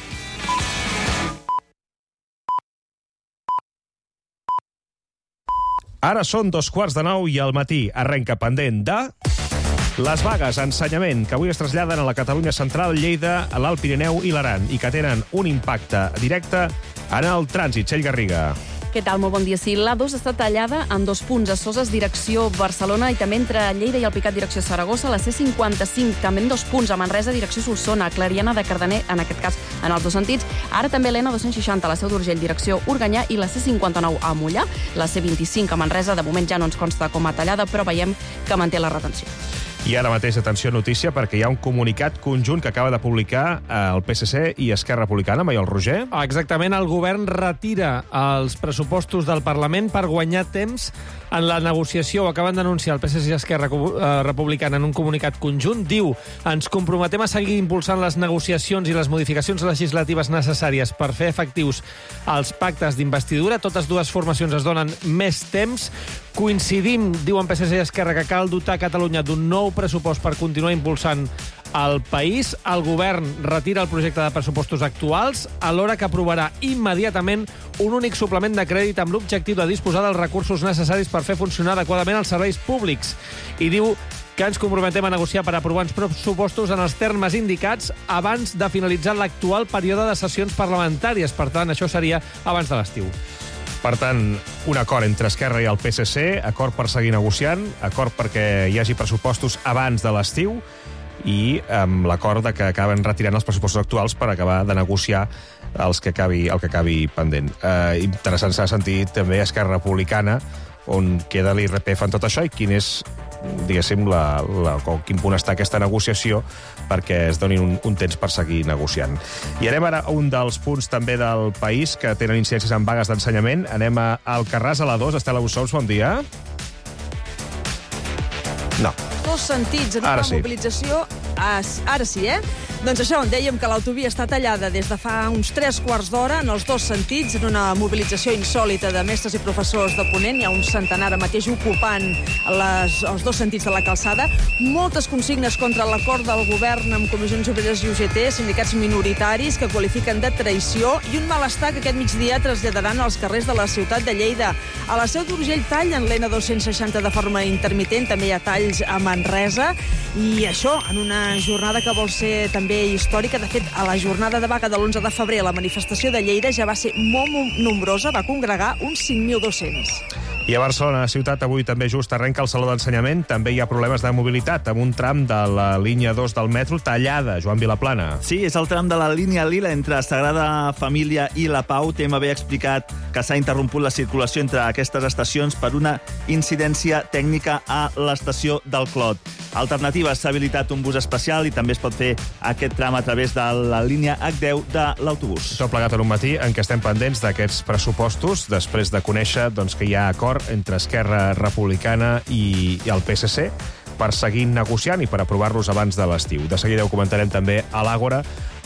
Ara són 9:15 i al matí arrenca pendent de les vagues a ensenyament que avui es traslladen a la Catalunya central, Lleida, a l'Alt Pirineu i l'Aran i que tenen un impacte directe en el trànsit. Txell Garriga. Què tal? Molt bon dia. Sí, l'A2 està tallada en 2 punts, a Soses, direcció Barcelona, i també entre Lleida i el Picat, direcció Saragossa. La C55, també en 2 punts, a Manresa, direcció Solsona, a Clariana de Cardener, en aquest cas, en els 2 sentits. Ara també l'N260, la Seu d'Urgell, direcció Organyà, i la C59 a Mollà. La C25 a Manresa, de moment ja no ens consta com a tallada, però veiem que manté la retenció. I ara mateix, atenció, notícia, perquè hi ha un comunicat conjunt que acaba de publicar el PSC i Esquerra Republicana. Maiol Roger. Exactament, el govern retira els pressupostos del Parlament per guanyar temps en la negociació. Ho acaben d'anunciar el PSC i Esquerra Republicana en un comunicat conjunt. Diu, ens comprometem a seguir impulsant les negociacions i les modificacions legislatives necessàries per fer efectius els pactes d'investidura. Totes dues formacions es donen més temps. Coincidim, diuen PSC i Esquerra, que cal dotar Catalunya d'un nou pressupost per continuar impulsant el país. El govern retira el projecte de pressupostos actuals, alhora que aprovarà immediatament un únic suplement de crèdit amb l'objectiu de disposar dels recursos necessaris per fer funcionar adequadament els serveis públics. I diu que ens comprometem a negociar per aprovar uns pressupostos en els termes indicats abans de finalitzar l'actual període de sessions parlamentàries. Per tant, això seria abans de l'estiu. Per tant, un acord entre Esquerra i el PSC, acord per seguir negociant, acord perquè hi hagi pressupostos abans de l'estiu i amb l'acord de que acaben retirant els pressupostos actuals per acabar de negociar el que acabi pendent. Interessant s'ha sentit també Esquerra Republicana, on queda l'IRPF en tot això i quin és, diguéssim, quin punt està aquesta negociació perquè es doni un temps per seguir negociant. I anem ara a un dels punts també del país que tenen incidències en vagues d'ensenyament. Anem a Alcarràs, a l'A2. Estela Bussols, bon dia. No. 2 sentits en una mobilització. Ara sí, Doncs això, dèiem que l'autovia està tallada des de fa uns 3/4 d'hora en els 2 sentits, en una mobilització insòlita de mestres i professors de Ponent. Hi ha un centenar ara mateix ocupant els 2 sentits de la calçada. Moltes consignes contra l'acord del govern amb Comissions Obreres i UGT, sindicats minoritaris que qualifiquen de traïció, i un malestar que aquest migdia traslladaran als carrers de la ciutat de Lleida. A la Seu d'Urgell tallen l'N260 de forma intermitent, també hi ha talls a Manresa, i això en una jornada que vol ser també històrica. De fet, a la jornada de vaga de l'11 de febrer, la manifestació de Lleida ja va ser molt nombrosa, va congregar uns 5.200. I a Barcelona, ciutat, avui també just arrenca el Saló d'Ensenyament. També hi ha problemes de mobilitat, amb un tram de la línia 2 del metro tallada. Joan Vilaplana. Sí, és el tram de la línia Lila entre Sagrada Família i La Pau. TMB ha explicat que s'ha interromput la circulació entre aquestes estacions per una incidència tècnica a l'estació del Clot. Alternatives, s'ha habilitat un bus especial i també es pot fer aquest tram a través de la línia H10 de l'autobús. Tot plegat en un matí en què estem pendents d'aquests pressupostos, després de conèixer que hi ha acord entre Esquerra Republicana i el PSC per seguir negociant i per aprovar-los abans de l'estiu. De seguida ho comentarem també a l'Àgora,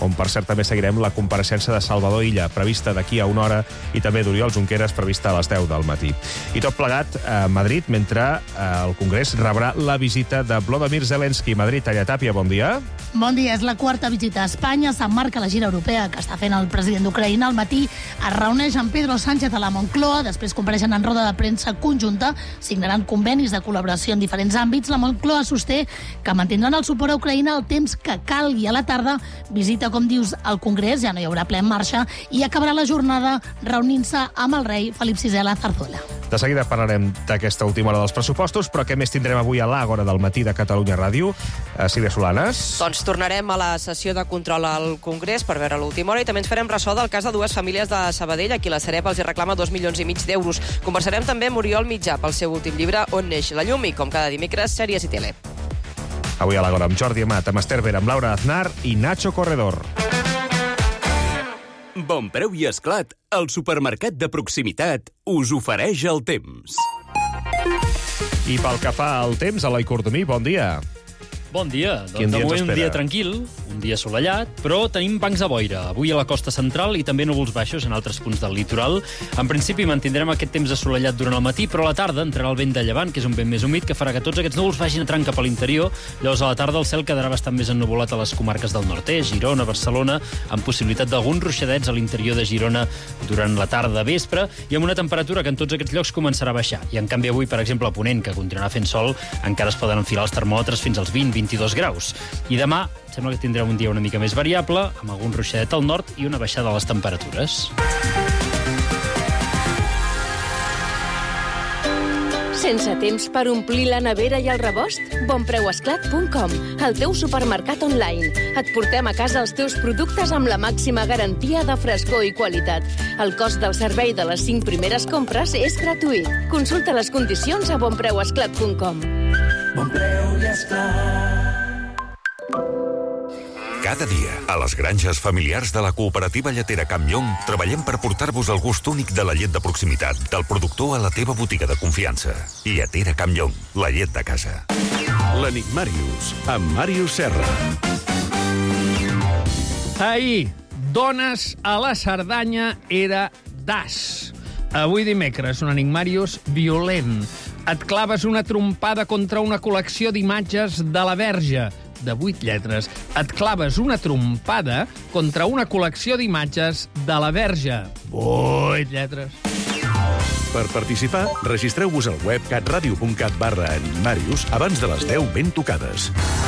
on per cert també seguirem la compareixença de Salvador Illa, prevista d'aquí a una hora, i també d'Oriol Junqueras, prevista a les 10 del matí. I tot plegat a Madrid, mentre el Congrés rebrà la visita de Volodymyr Zelensky. Madrid, Talla Tàpia, bon dia. Bon dia. És la quarta visita a Espanya. S'emmarca la gira europea que està fent el president d'Ucraïna. Al matí es reuneix amb Pedro Sánchez a la Moncloa, després compareixen en roda de premsa conjunta, signaran convenis de col·laboració en diferents àmbits. La Moncloa sosté que mantindran el suport a Ucraïna el temps que calgui. A la tarda visita, com dius, al Congrés, ja no hi haurà ple en marxa, i acabarà la jornada reunint-se amb el rei Felip VI a la Zarzuela. De seguida parlarem d'aquesta última hora dels pressupostos, però què més tindrem avui a l'Àgora del matí de Catalunya Ràdio? Sílvia Solanes. Doncs tornarem a la sessió de control al Congrés per veure l'última hora i també ens farem ressò del cas de dues famílies de Sabadell, a qui la Sareb els reclama 2,5 milions d'euros. Conversarem també amb Oriol Mitjà pel seu últim llibre On neix la llum, i com cada dimecres, sèries i tele. Avui a l'Àgora amb Jordi Amat, amb Esther Vera, amb Laura Aznar i Nacho Corredor. Bon Preu i Esclat, el supermercat de proximitat, us ofereix el temps. I pel que fa al temps, Eloi Cordomí, bon dia. Bon dia. Quin dia ens Avui un espera? dia tranquil, un dia assolellat, però tenim bancs de boira. Avui a la costa central i també núvols baixos en altres punts del litoral. En principi mantindrem aquest temps assolellat durant el matí, però a la tarda entrarà el vent de llevant, que és un vent més humit, que farà que tots aquests núvols vagin entrant cap a l'interior. Llavors a la tarda el cel quedarà bastant més ennuvolat a les comarques del nord-est, Girona, Barcelona, amb possibilitat d'alguns ruixadets a l'interior de Girona durant la tarda vespre, i amb una temperatura que en tots aquests llocs començarà a baixar. I en canvi avui, per exemple, a Ponent, que continuarà fent sol, encara es poden enfilar els termòmetres fins als 20-22 graus. I demà sembla que tindrem un dia una mica més variable, amb algun ruixadet al nord i una baixada de les temperatures. Sense temps per omplir la nevera i el rebost? Bonpreuesclat.com, el teu supermercat online. Et portem a casa els teus productes amb la màxima garantia de frescor i qualitat. El cost del servei de les 5 primeres compres és gratuït. Consulta les condicions a bonpreuesclat.com. Bon Preu i Esclat. Cada dia, a les granges familiars de la cooperativa lletera Campllong, treballem per portar-vos el gust únic de la llet de proximitat, del productor a la teva botiga de confiança. Lletera Campllong, la llet de casa. L'Enigmàrius, amb Màrius Serra. Ahir, dones a la Cerdanya era das. Avui dimecres, un Enigmàrius violent. Et claves una trompada contra una col·lecció d'imatges de la Verge, de 8 lletres. Et claves una trompada contra una col·lecció d'imatges de la Verge. 8 lletres. Per participar, registreu-vos al web catradio.cat/Enigmàrius abans de les 10 ben tocades.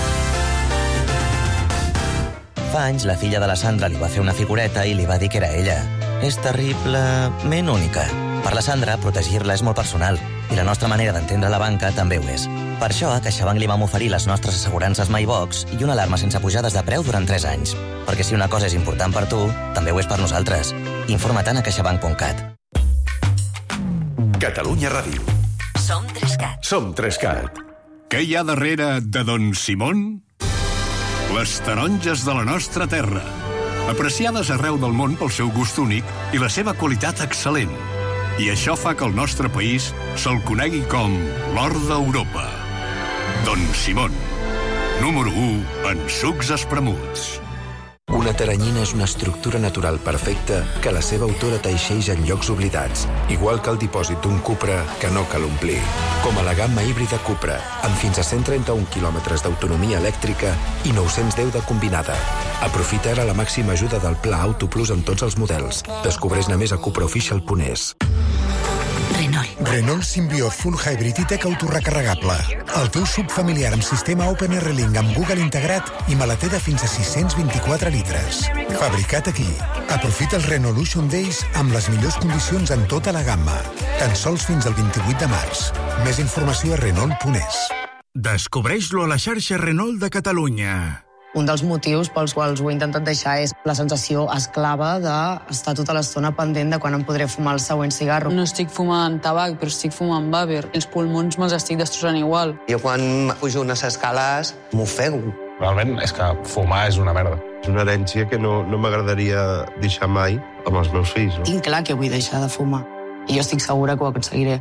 Fa anys, la filla de la Sandra li va fer una figureta i li va dir que era ella. És terriblement única. Per la Sandra, protegir-la és molt personal, i la nostra manera d'entendre la banca també ho és. Per això, a CaixaBank li vam oferir les nostres assegurances MyBox i una alarma sense pujades de preu durant 3 anys. Perquè si una cosa és important per tu, també ho és per nosaltres. Informa't a caixabank.cat. Catalunya Ràdio. Som 3CAT. Som 3CAT. Què hi ha darrere de Don Simón? Les taronges de la nostra terra. Apreciades arreu del món pel seu gust únic i la seva qualitat excel·lent. I això fa que el nostre país se'l conegui com l'or d'Europa. Don Simón, número 1 en sucs espremuts. Una teranyina és una estructura natural perfecta que la seva autora teixeix en llocs oblidats, igual que el dipòsit d'un Cupra que no cal omplir. Com a la gamma híbrida Cupra, amb fins a 131 quilòmetres d'autonomia elèctrica i 910 de combinada. Aprofita ara la màxima ajuda del Pla Auto Plus en tots els models. Descobreix-ne més a cupraofficial.es. Renault Symbiote Full Hybrid i Tech autorecarregable. El teu SUV familiar amb sistema OpenR-Link amb Google integrat i maletera fins a 624 litres. Fabricat aquí. Aprofita els Renaulution Days amb les millors condicions en tota la gamma. Tan sols fins al 28 de març. Més informació a Renault.es. Descobreix-lo a la xarxa Renault de Catalunya. Un dels motius pels quals ho he intentat deixar és la sensació esclava d'estar tota l'estona pendent de quan em podré fumar el següent cigarro. No estic fumant tabac, però estic fumant vàper. Els pulmons me'ls estic destrossant igual. Jo quan pujo unes escales m'ofego. Realment és que fumar és una merda. És una herència que no m'agradaria deixar mai amb els meus fills. No? Tinc clar que vull deixar de fumar i jo estic segura que ho aconseguiré.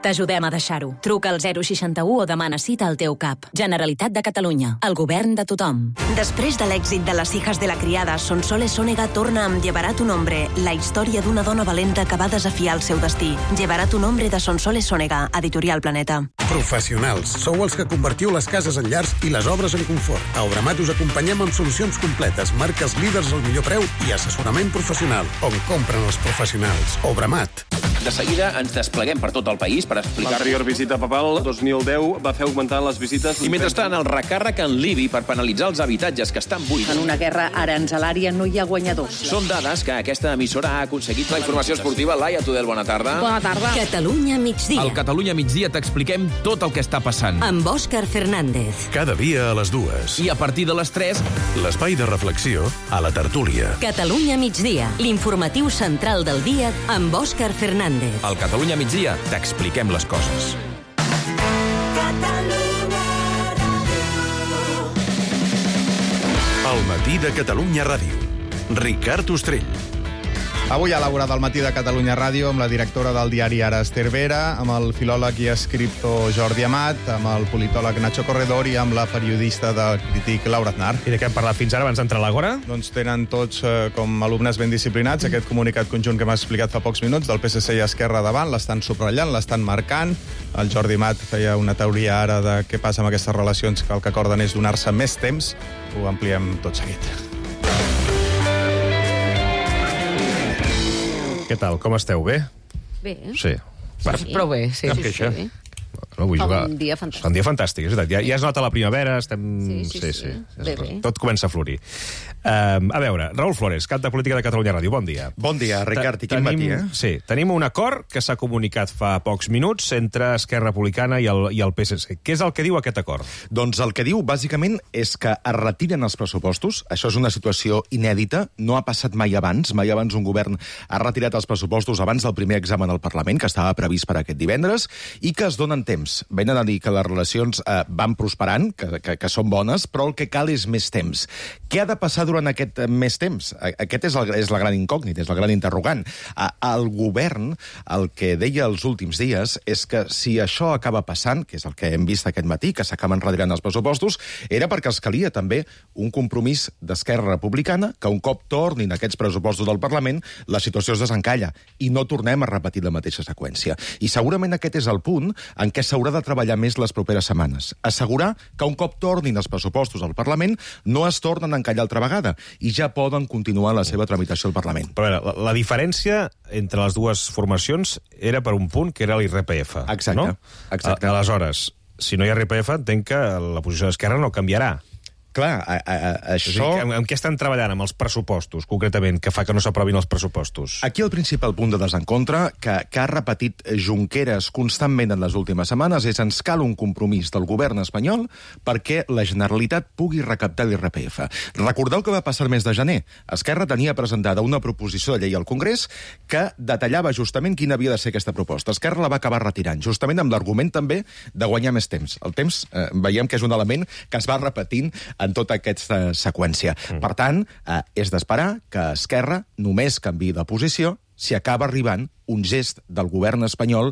T'ajudem a deixar-ho. Truca al 061 o demana cita al teu CAP. Generalitat de Catalunya. El govern de tothom. Després de l'èxit de Las hijas de la criada, Sonsoles Sónega torna amb Llevará tu nombre, la història d'una dona valenta que va desafiar el seu destí. Llevará tu nombre de Sonsoles Sónega, Editorial Planeta. Professionals. Sou els que convertiu les cases en llars i les obres en confort. A Obramat us acompanyem amb solucions completes, marques líders al millor preu i assessorament professional, on compren els professionals. Obramat. De seguida ens despleguem per tot el país per explicar... L'anterior visita papal, 2010, va fer augmentar les visites... I mentrestant, el recàrrec en l'IBI per penalitzar els habitatges que estan buits. En una guerra aranzelària no hi ha guanyadors. Són dades que aquesta emissora ha aconseguit. La informació esportiva, Laia Tudel, bona tarda. Bona tarda. Catalunya migdia. Al Catalunya migdia t'expliquem tot el que està passant. Amb Òscar Fernández. Cada dia a les 2. I a partir de les 3... L'espai de reflexió a la tertúlia. Catalunya migdia. L'informatiu central del dia amb Òscar Fernández. Al Catalunya migdia t'expliquem les coses. El matí de Catalunya Ràdio. Ricard Ostrell. Avui a l'hora del matí de Catalunya Ràdio amb la directora del diari Ara, Esther Vera, amb el filòleg i escriptor Jordi Amat, amb el politòleg Nacho Corredor i amb la periodista de Crític Laura Aznar. I de què hem parlat fins ara abans d'entrar a l'Agora? Doncs tenen tots com alumnes ben disciplinats aquest comunicat conjunt que m'ha explicat fa pocs minuts del PSC i Esquerra davant, l'estan subratllant, l'estan marcant. El Jordi Amat feia una teoria ara de què passa amb aquestes relacions que el que acorden és donar-se més temps. Ho ampliem tot seguit. Què tal? Com esteu? Bé? Bé. Sí. Però bé, sí. Cap queixa. Sí. No, vull jugar. Un dia fantàstic. Un dia fantàstic, és veritat. Ja es nota la primavera, estem... Sí. Bé. Tot comença a florir. A veure, Raül Flores, cap de Política de Catalunya Ràdio, bon dia. Bon dia, Ricard, i quin matí, eh? Sí, tenim un acord que s'ha comunicat fa pocs minuts entre Esquerra Republicana i el PSC. Què és el que diu aquest acord? Doncs el que diu, bàsicament, és que es retiren els pressupostos. Això és una situació inèdita, no ha passat mai abans. Mai abans un govern ha retirat els pressupostos abans del primer examen al Parlament, que estava previst per aquest divendres, i que es donen temps. Venen a dir que les relacions van prosperant, que són bones, però el que cal és més temps. Què ha de passar durant aquest més temps? Aquest és la gran incògnita, és la gran interrogant. El govern, el que deia els últims dies, és que si això acaba passant, que és el que hem vist aquest matí, que s'acaben retirant els pressupostos, era perquè els calia també un compromís d'Esquerra Republicana, que un cop tornin aquests pressupostos del Parlament, la situació es desencalla i no tornem a repetir la mateixa seqüència. I segurament aquest és el punt en què s'haurà de treballar més les properes setmanes. Assegurar que un cop tornin els pressupostos al Parlament no es tornen a encallar altra vegada i ja poden continuar la seva tramitació al Parlament. Però a veure, la diferència entre les dues formacions era per un punt, que era l'IRPF. Exacte. No? Exacte. Aleshores, si no hi ha IRPF, entenc que la posició d'Esquerra no canviarà. Clar, això... Amb què estan treballant, amb els pressupostos, concretament, que fa que no s'aprovin els pressupostos? Aquí el principal punt de desencontre que ha repetit Junqueras constantment en les últimes setmanes és ens cal un compromís del govern espanyol perquè la Generalitat pugui recaptar l'IRPF. Recordeu que va passar el mes de gener. Esquerra tenia presentada una proposició de llei al Congrés que detallava justament quina havia de ser aquesta proposta. Esquerra la va acabar retirant, justament amb l'argument també de guanyar més temps. El temps veiem que és un element que es va repetint en tota aquesta seqüència. Per tant, és d'esperar que Esquerra només canviï de posició si acaba arribant un gest del govern espanyol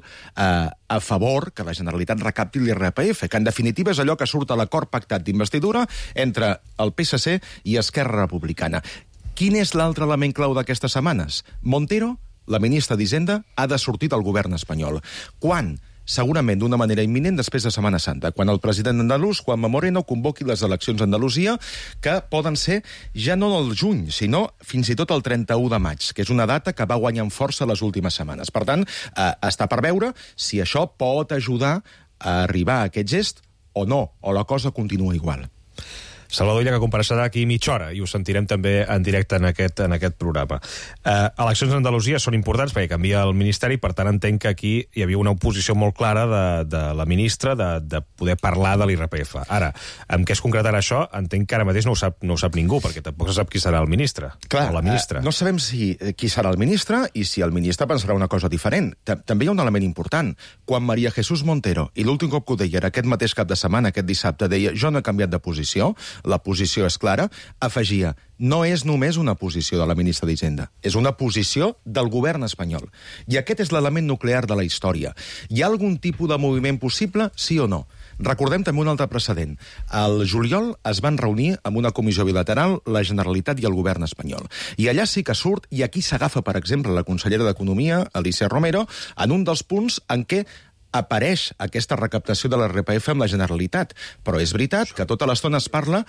a favor que la Generalitat recapti l'IRPF, que en definitiva és allò que surt a l'acord pactat d'investidura entre el PSC i Esquerra Republicana. Quin és l'altre element clau d'aquestes setmanes? Montero, la ministra d'Hisenda, ha de sortir del govern espanyol. Quan? Segurament d'una manera imminent després de Setmana Santa, quan el president andalús, Juanma Moreno, convoqui les eleccions a Andalusia, que poden ser ja no el juny, sinó fins i tot el 31 de maig, que és una data que va guanyant força les últimes setmanes. Per tant, està per veure si això pot ajudar a arribar a aquest gest o no, o la cosa continua igual. Salvador Illa, que compareixerà d'aquí mitja hora, i ho sentirem també en directe en aquest programa. Eleccions a Andalusia són importants perquè canvia el Ministeri, per tant entenc que aquí hi havia una oposició molt clara de la ministra de poder parlar de l'IRPF. Ara, amb què es concretarà això? Entenc que ara mateix no ho sap ningú, perquè tampoc se sap qui serà el ministre. Clar, o la ministra. No sabem qui serà el ministre i si el ministre pensarà una cosa diferent. També hi ha un element important. Quan María Jesús Montero, i l'últim cop que ho deia era aquest mateix cap de setmana, aquest dissabte, deia jo no he canviat de posició, la posició és clara, afegia: no és només una posició de la ministra d'Hisenda, és una posició del govern espanyol. I aquest és l'element nuclear de la història. Hi ha algun tipus de moviment possible, sí o no? Recordem també un altre precedent. Al juliol es van reunir amb una comissió bilateral la Generalitat i el govern espanyol. I allà sí que surt, i aquí s'agafa, per exemple, la consellera d'Economia, Alicia Romero, en un dels punts en què apareix aquesta recaptació de l'IRPF amb la Generalitat. Però és veritat que tota l'estona es parla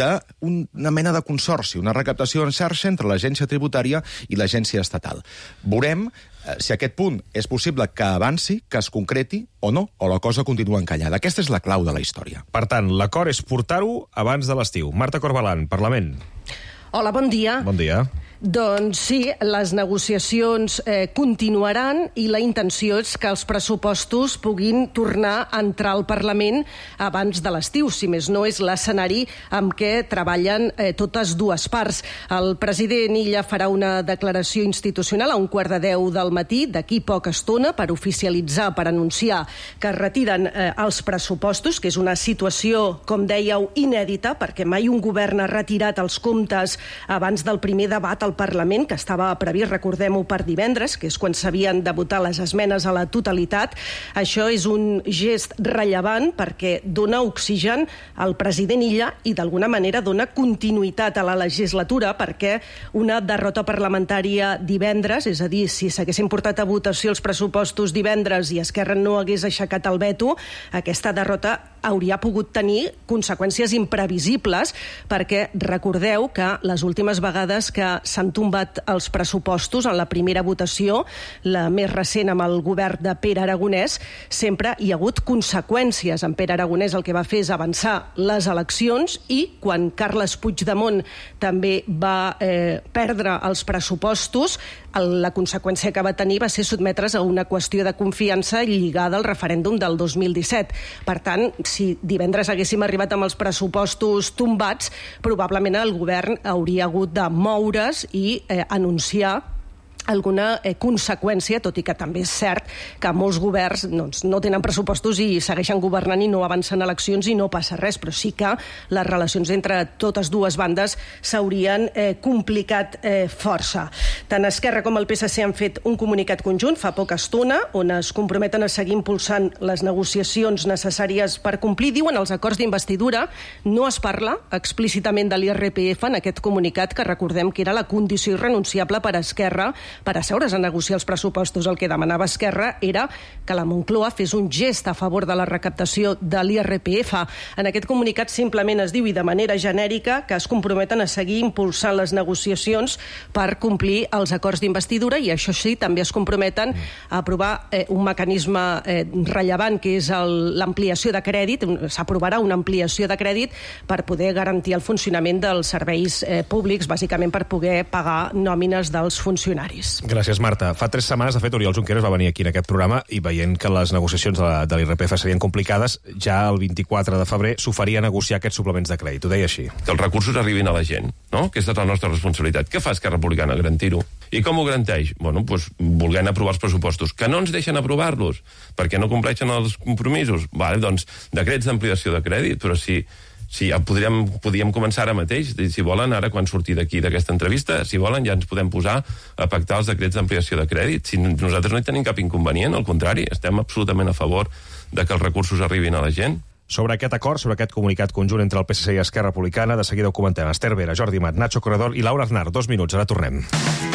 d'una mena de consorci, una recaptació en xarxa entre l'agència tributària i l'agència estatal. Veurem si aquest punt és possible que avanci, que es concreti o no, o la cosa continua encallada. Aquesta és la clau de la història. Per tant, l'acord és portar-ho abans de l'estiu. Marta Corbalan, Parlament. Hola, bon dia. Bon dia. Doncs sí, les negociacions continuaran i la intenció és que els pressupostos puguin tornar a entrar al Parlament abans de l'estiu. Si més no, és l'escenari amb què treballen totes dues parts. El president Illa farà una declaració institucional a 9:15 del matí, d'aquí poca estona, per oficialitzar, per anunciar que es retiren els pressupostos, que és una situació, com dèieu, inèdita, perquè mai un govern ha retirat els comptes abans del primer debat al Parlament, que estava previst, recordem-ho, per divendres, que és quan s'havien de votar les esmenes a la totalitat. Això és un gest rellevant perquè dona oxigen al president Illa i d'alguna manera dona continuïtat a la legislatura, perquè una derrota parlamentària divendres, és a dir, si s'haguessin portat a votació els pressupostos divendres i Esquerra no hagués aixecat el veto, aquesta derrota hauria pogut tenir conseqüències imprevisibles, perquè recordeu que les últimes vegades que s'han tombat els pressupostos en la primera votació, la més recent amb el govern de Pere Aragonès, sempre hi ha hagut conseqüències. En Pere Aragonès el que va fer és avançar les eleccions i quan Carles Puigdemont també va perdre els pressupostos, la conseqüència que va tenir va ser sotmetre's a una qüestió de confiança lligada al referèndum del 2017. Per tant, si divendres haguéssim arribat amb els pressupostos tombats, probablement el govern hauria hagut de moure's i anunciar alguna conseqüència, tot i que també és cert que molts governs no tenen pressupostos i segueixen governant i no avancen eleccions i no passa res, però sí que les relacions entre totes dues bandes s'haurien complicat força. Tant Esquerra com el PSC han fet un comunicat conjunt fa poca estona on es comprometen a seguir impulsant les negociacions necessàries per complir. Diuen els acords d'investidura, no es parla explícitament de l'IRPF en aquest comunicat, que recordem que era la condició irrenunciable per a Esquerra per asseure's a negociar els pressupostos. El que demanava Esquerra era que la Moncloa fes un gest a favor de la recaptació de l'IRPF. En aquest comunicat simplement es diu, i de manera genèrica, que es comprometen a seguir impulsant les negociacions per complir els acords d'investidura, i això sí, també es comprometen a aprovar un mecanisme rellevant, que és l'ampliació de crèdit. S'aprovarà una ampliació de crèdit per poder garantir el funcionament dels serveis públics, bàsicament per poder pagar nòmines dels funcionaris. Gràcies, Marta. Fa 3 setmanes, de fet, Oriol Junqueras va venir aquí en aquest programa i veient que les negociacions de l'IRPF serien complicades, ja el 24 de febrer s'oferia a negociar aquests suplements de crèdit. Ho deia així. Que els recursos arribin a la gent, no? Aquesta és la nostra responsabilitat. Què fa Esquerra Republicana? Garantir-ho. I com ho garanteix? Bueno, doncs volent aprovar els pressupostos. Que no ens deixen aprovar-los perquè no compleixen els compromisos. Vale, doncs, decrets d'ampliació de crèdit, però si ja podíem començar ara mateix. Si volen, ara, quan surti d'aquí d'aquesta entrevista, si volen, ja ens podem posar a pactar els decrets d'ampliació de crèdit. Si nosaltres no hi tenim cap inconvenient, al contrari, estem absolutament a favor de que els recursos arribin a la gent. Sobre aquest acord, sobre aquest comunicat conjunt entre el PSC i Esquerra Republicana, de seguida ho comentem. Esther Vera, Jordi Mat, Nacho Corredor i Laura Aznar. 2 minuts, ara tornem.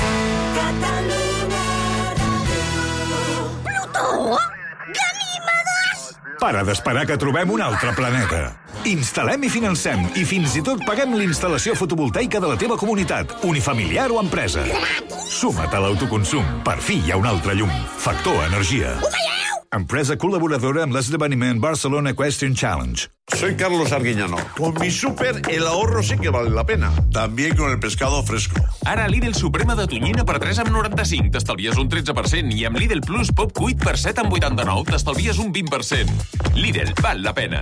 Plutó! Para d'esperar que trobem un altre planeta. Instal·lem i financem i fins i tot paguem l'instal·lació fotovoltaica de la teva comunitat, unifamiliar o empresa. Suma't a l'autoconsum. Per fi hi ha un altre llum. Factor Energia. Empresa colaboradora amb l'esdeveniment Barcelona Equestrian Challenge. Soy Carlos Arguiñano. Con mi súper, el ahorro sí que vale la pena. También con el pescado fresco. Ara Lidl Suprema de tonyina per 3,95. T'estalvies un 13%. I amb Lidl Plus Pop Cuit per 7,89 t'estalvies un 20%. Lidl, val la pena.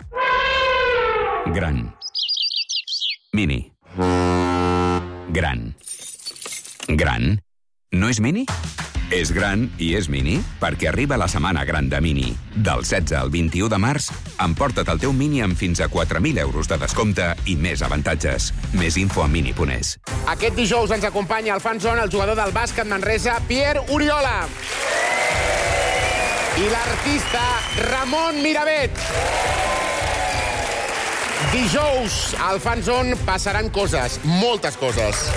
Gran. Mini. Gran. Gran. No és mini? És gran i és mini perquè arriba la setmana gran de Mini. Del 16 al 21 de març, emporta't el teu Mini amb fins a 4.000 euros de descompte i més avantatges. Més info a mini.es. Aquest dijous ens acompanya al Fan Zone el jugador del bàsquet Manresa, Pierre Oriola. I l'artista Ramon Miravet. Dijous al Fan Zone passaran coses, moltes coses.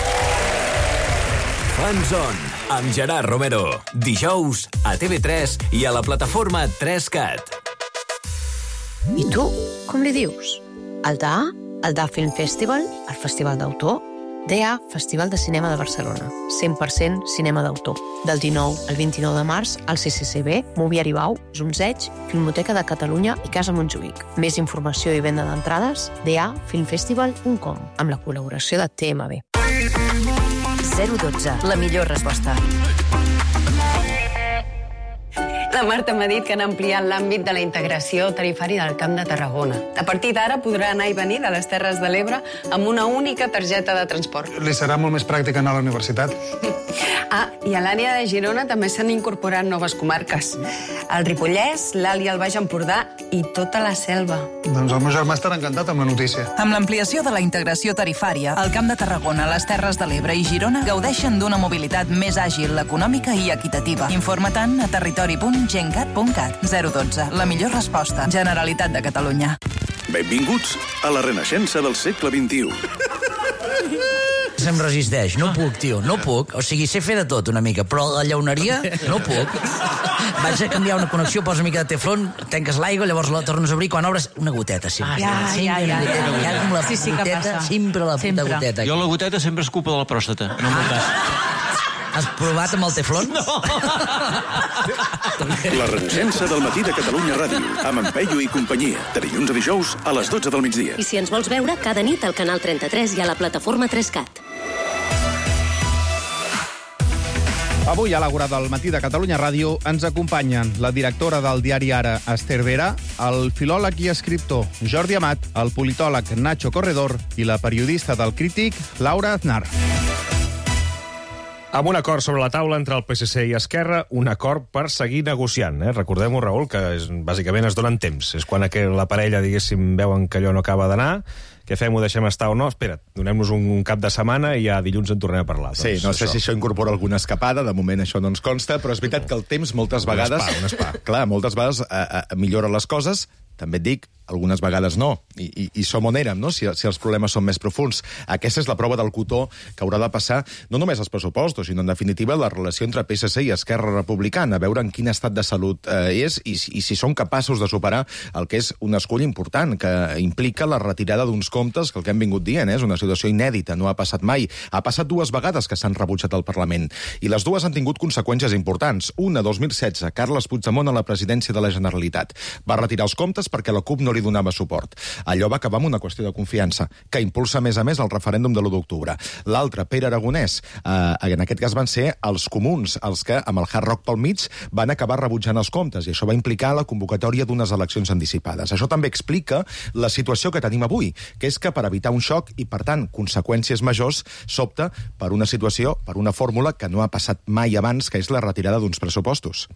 Fan Zone, amb Gerard Romero. Dijous a TV3 i a la plataforma 3CAT. I tu, com li dius? El DA? El DA Film Festival? El Festival d'Autor? DA, Festival de Cinema de Barcelona. 100% cinema d'autor. Del 19 al 29 de març, al CCCB, Moviari Bau, Zunzeig, Filmoteca de Catalunya i Casa Montjuïc. Més informació i venda d'entrades, dafilmfestival.com, amb la col·laboració de TMB. 012, la millor resposta. La Marta m'ha dit que han ampliat l'àmbit de la integració tarifària del Camp de Tarragona. A partir d'ara podrà anar i venir de les Terres de l'Ebre amb una única targeta de transport. Li serà molt més pràctic anar a la universitat. I a l'àrea de Girona també s'han incorporat noves comarques. El Ripollès, l'Alt i el Baix Empordà i tota la Selva. Doncs el meu germà estarà encantat amb la notícia. Amb l'ampliació de la integració tarifària, el Camp de Tarragona, les Terres de l'Ebre i Girona gaudeixen d'una mobilitat més àgil, econòmica i equitativa. Informa-te'n a territori.gencat.cat. 012, la millor resposta. Generalitat de Catalunya. Benvinguts a la renaixença del segle XXI. Se'm resisteix, no puc, tio, no puc. O sigui, sé fer de tot una mica, però la llauneria no puc. Vaig a canviar una connexió, posa una mica de teflon, tanques l'aigua, llavors la tornes a obrir, quan obres, una goteta, sempre. Ja. Ja com la goteta, sempre la puta goteta. Jo la goteta sempre és culpa de la pròstata, no m'ho cas. Has provat amb el teflon? No! La renaixença del matí de Catalunya Ràdio, amb en Peyu i companyia, de dilluns a dijous a les 12 del migdia. I si ens vols veure, cada nit al canal 33 i a la plataforma 3CAT. Avui a l'Àgora del matí de Catalunya Ràdio ens acompanyen la directora del diari Ara, Esther Vera, el filòleg i escriptor Jordi Amat, el politòleg Nacho Corredor i la periodista del Crític, Laura Aznar. Amb un acord sobre la taula entre el PSC i Esquerra, un acord per seguir negociant. Recordem-ho, Raül, que bàsicament es donen temps. És quan la parella, diguéssim, veuen que allò no acaba d'anar, què fem, ho deixem estar o no? Espera't, donem-nos un cap de setmana i ja dilluns en tornem a parlar. Sí, no sé si això incorpora alguna escapada, de moment això no ens consta, però és veritat que el temps moltes vegades... Un spa. Clar, moltes vegades millora les coses, també et dic, algunes vegades no, i som on érem, no? Si els problemes són més profuns. Aquesta és la prova del cotó que haurà de passar no només els pressupostos, sinó en definitiva la relació entre PSC i Esquerra Republicana, a veure en quin estat de salut és i si són capaços de superar el que és un escull important, que implica la retirada d'uns comptes que el que hem vingut dient és una situació inèdita, no ha passat mai. Ha passat 2 vegades que s'han rebutjat al Parlament, i les dues han tingut conseqüències importants. Una, 2016, Carles Puigdemont a la presidència de la Generalitat. Va retirar els comptes perquè la CUP no li donava suport. Allò va acabar amb una qüestió de confiança, que impulsa, a més, el referèndum de l'1 d'octubre. L'altre, Pere Aragonès, en aquest cas van ser els comuns, els que, amb el Hard Rock pel mig, van acabar rebutjant els comptes, i això va implicar la convocatòria d'unes eleccions anticipades. Això també explica la situació que tenim avui, que és que per evitar un xoc i, per tant, conseqüències majors, s'opta per una situació, per una fórmula que no ha passat mai abans, que és la retirada d'uns pressupostos.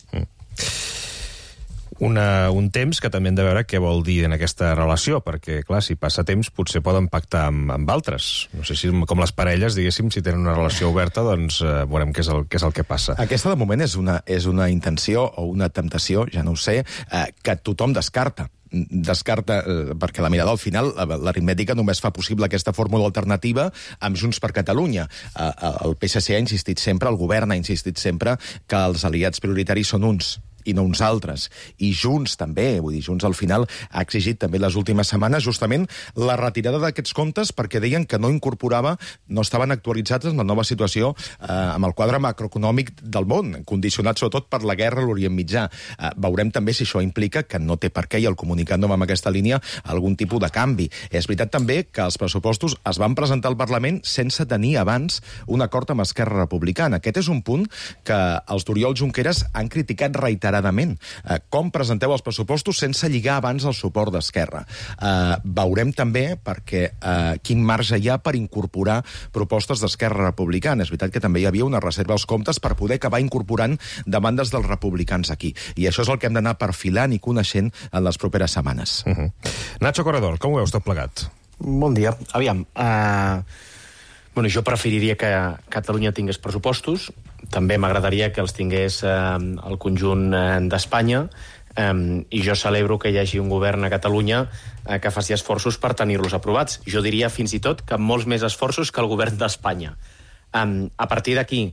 Un temps que també hem de veure què vol dir en aquesta relació, perquè, clar, si passa temps potser poden pactar amb altres. No sé si, com les parelles, diguéssim, si tenen una relació oberta, doncs veurem què és el que passa. Aquesta, de moment, és una intenció o una temptació, ja no ho sé, que tothom descarta, perquè la mirada al final, l'aritmètica només fa possible aquesta fórmula alternativa amb Junts per Catalunya. El PSC ha insistit sempre, el govern ha insistit sempre que els aliats prioritaris són uns i no uns altres. I Junts també, vull dir, Junts al final ha exigit també les últimes setmanes justament la retirada d'aquests comptes perquè deien que no incorporava, no estaven actualitzats en la nova situació amb el quadre macroeconòmic del món, condicionat sobretot per la guerra a l'Orient Mitjà. Veurem també si això implica que no té per què, i el comunicat no va en aquesta línia, algun tipus de canvi. És veritat també que els pressupostos es van presentar al Parlament sense tenir abans un acord amb Esquerra Republicana. Aquest és un punt que els d'Oriol Junqueras han criticat reiteradament separadament. Com presenteu els pressupostos sense lligar abans el suport d'Esquerra? Veurem també quin marge hi ha per incorporar propostes d'Esquerra Republicana. És veritat que també hi havia una reserva als comptes per poder acabar incorporant demandes dels republicans aquí. I això és el que hem d'anar perfilant i coneixent en les properes setmanes. Nacho Corredor, com ho veus tot plegat? Bon dia. Aviam, jo preferiria que Catalunya tingués pressupostos, també m'agradaria que els tingués el conjunt d'Espanya, i jo celebro que hi hagi un govern a Catalunya que faci esforços per tenir-los aprovats. Jo diria fins i tot que molts més esforços que el govern d'Espanya. A partir d'aquí,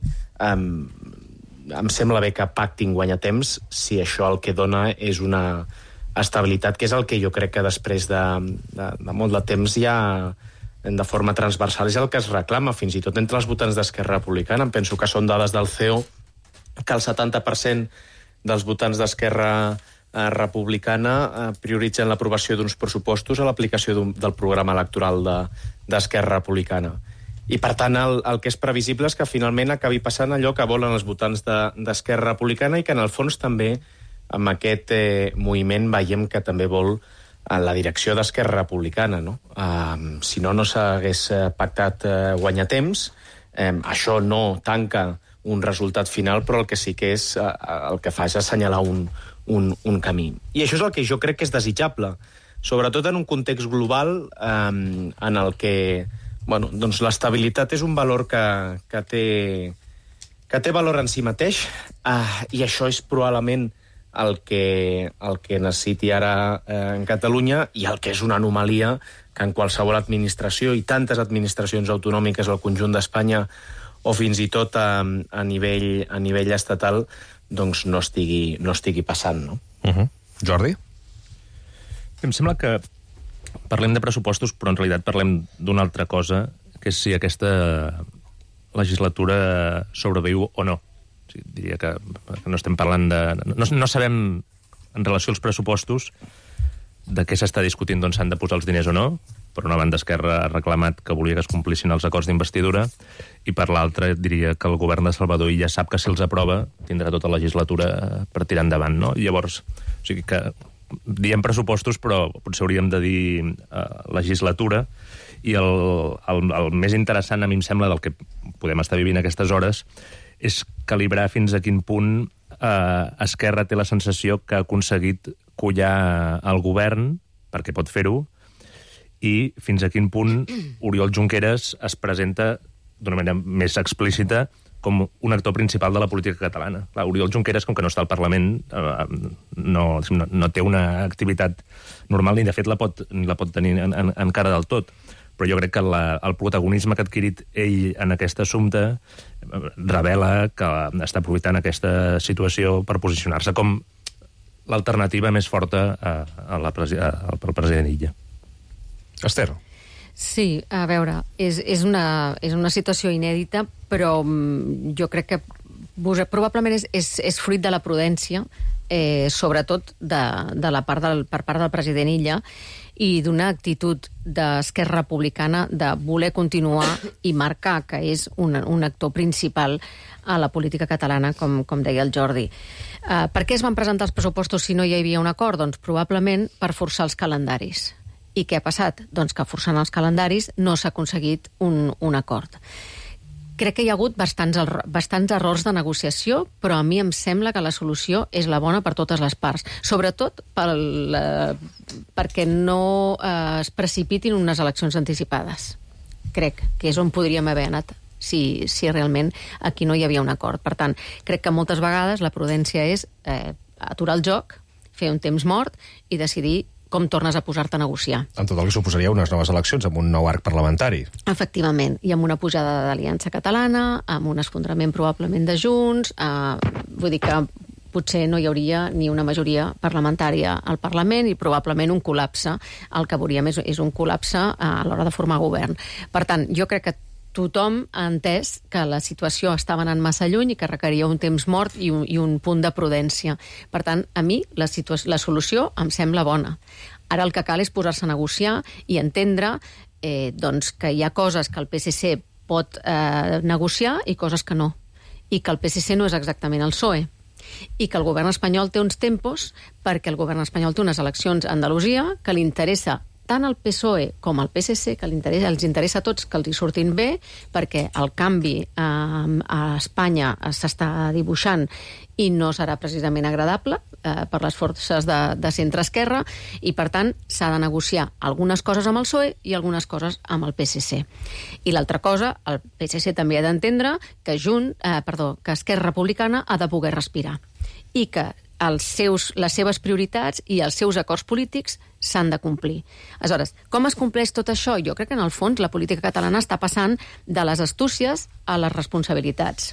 em sembla bé que pactin guanyatemps si això el que dona és una estabilitat, que és el que jo crec que després de molt de temps ja de forma transversal és el que es reclama, fins i tot entre els votants d'Esquerra Republicana. Em penso que són dades del CEO que el 70% dels votants d'Esquerra Republicana prioritzen l'aprovació d'uns pressupostos a l'aplicació del programa electoral d'Esquerra Republicana. I, per tant, el que és previsible és que finalment acabi passant allò que volen els votants d'Esquerra Republicana i que, en el fons, també amb aquest moviment veiem que també vol la direcció d'Esquerra Republicana. No? Si no s'hagués pactat guanyatemps, això no tanca un resultat final, però el que sí que és el que fa és assenyalar un camí. I això és el que jo crec que és desitjable, sobretot en un context global en el que l'estabilitat és un valor que té valor en si mateix, i això és probablement el que necessiti ara en Catalunya, i el que és una anomalia que en qualsevol administració, i tantes administracions autonòmiques al conjunt d'Espanya, o fins i tot a nivell estatal, doncs no estigui passant, no? Jordi? Em sembla que parlem de pressupostos, però en realitat parlem d'una altra cosa, que és si aquesta legislatura sobreviu o no. Diria que no estem parlant de... No sabem, en relació als pressupostos, de què s'està discutint, d'on s'han de posar els diners o no. Per una banda, Esquerra ha reclamat que volia que es complissin els acords d'investidura, i per l'altra diria que el govern de Salvador ja sap que si els aprova tindrà tota la legislatura per tirar endavant, no? Llavors, o sigui que diem pressupostos, però potser hauríem de dir legislatura, i el més interessant, a mi em sembla, del que podem estar vivint a aquestes hores, és calibrar fins a quin punt Esquerra té la sensació que ha aconseguit collar el govern, perquè pot fer-ho, i fins a quin punt Oriol Junqueras es presenta d'una manera més explícita com un actor principal de la política catalana. Clar, Oriol Junqueras, com que no està al Parlament, no té una activitat normal, ni de fet la pot tenir encara del tot. Però jo crec que el protagonisme que ha adquirit ell en aquest assumpte revela que està aprofitant aquesta situació per posicionar-se com l'alternativa més forta al president Illa. Esther. Sí, a veure, és una situació inèdita, però jo crec que probablement és fruit de la prudència, sobretot per part del president Illa, i d'una actitud d'Esquerra Republicana de voler continuar i marcar que és un actor principal a la política catalana, com deia el Jordi. Per què es van presentar els pressupostos si no hi havia un acord? Doncs probablement per forçar els calendaris. I què ha passat? Doncs que forçant els calendaris no s'ha aconseguit un acord. Crec que hi ha hagut bastants errors de negociació, però a mi em sembla que la solució és la bona per totes les parts. Sobretot perquè no es precipitin unes eleccions anticipades. Crec que és on podríem haver anat si realment aquí no hi havia un acord. Per tant, crec que moltes vegades la prudència és aturar el joc, fer un temps mort i decidir com tornes a posar-te a negociar. Amb tot el que suposaria unes noves eleccions, amb un nou arc parlamentari. Efectivament, i amb una pujada d'Aliança Catalana, amb un esfondrament probablement de Junts, vull dir que potser no hi hauria ni una majoria parlamentària al Parlament i probablement un col·lapse. El que veuríem és un col·lapse a l'hora de formar govern. Per tant, jo crec que tothom ha entès que la situació estava anant massa lluny i que requeria un temps mort i un punt de prudència. Per tant, a mi la solució em sembla bona. Ara el que cal és posar-se a negociar i entendre que hi ha coses que el PSC pot negociar i coses que no. I que el PSC no és exactament el PSOE. I que el govern espanyol té uns tempos, perquè el govern espanyol té unes eleccions a Andalusia que li interessa tant al PSOE com al PSC, que els interessa a tots que els hi surtin bé, perquè el canvi a Espanya s'està dibuixant i no serà precisament agradable per les forces de centre-esquerra, i per tant s'ha de negociar algunes coses amb el PSOE i algunes coses amb el PSC. I l'altra cosa, el PSC també ha d'entendre que Esquerra Republicana ha de poder respirar i que les seves prioritats i els seus acords polítics s'han de complir. Aleshores, com es compleix tot això? Jo crec que, en el fons, la política catalana està passant de les astúcies a les responsabilitats.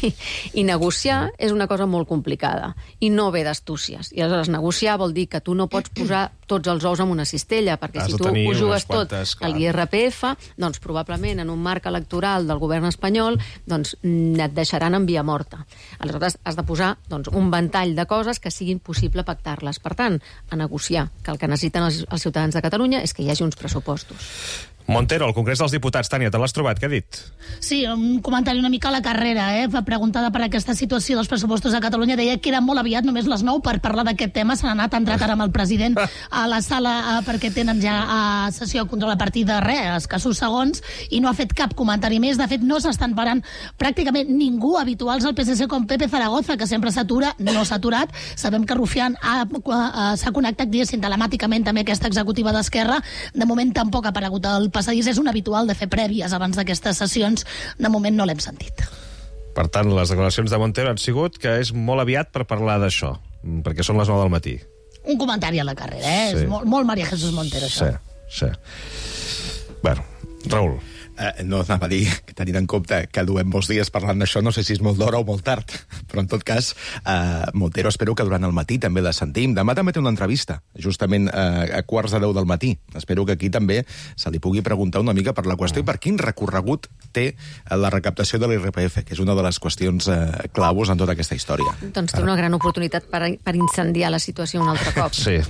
I negociar és una cosa molt complicada, i no ve d'astúcies. I aleshores, negociar vol dir que tu no pots posar tots els ous en una cistella, perquè si tu ho jugues tot a l'IRPF, doncs probablement en un marc electoral del govern espanyol doncs et deixaran en via morta. Aleshores, has de posar un ventall de coses que siguin possible pactar-les. Per tant, a negociar, que el que necessiten els ciutadans de Catalunya és que hi hagi uns pressupostos. Montero, al Congrés dels Diputats. Tània, te l'has trobat? Què ha dit? Sí, un comentari una mica a la carrera, preguntada per aquesta situació dels pressupostos a Catalunya. Deia que era molt aviat, només les 9, per parlar d'aquest tema. S'han anat, entrat ara amb el president a la sala perquè tenen ja sessió contra la partida, escassos segons, i no ha fet cap comentari més. De fet, no s'estan parant pràcticament ningú, habituals al PSC com Pepe Zaragoza, que sempre s'atura, no s'ha aturat. Sabem que Rufián s'ha connectat, diguéssim, telemàticament també aquesta executiva d'Esquerra. De moment tampoc ha aparegut el passadís. És un habitual de fer prèvies abans d'aquestes sessions. De moment no l'hem sentit. Per tant, les declaracions de Montero han sigut que és molt aviat per parlar d'això, perquè són les 9 del matí. Un comentari a la carrera, Sí. És molt María Jesús Montero, això. Sí. Bueno, Raül. No anava a dir que tenint en compte que duem molts dies parlant d'això, no sé si és molt d'hora o molt tard, però en tot cas, Montero espero que durant el matí també la sentim. Demà també té una entrevista, justament a 9:15 del matí. Espero que aquí també se li pugui preguntar una mica per la qüestió i per quin recorregut té la recaptació de l'IRPF, que és una de les qüestions claus en tota aquesta història. Doncs té una gran oportunitat per incendiar la situació un altre cop. Sí.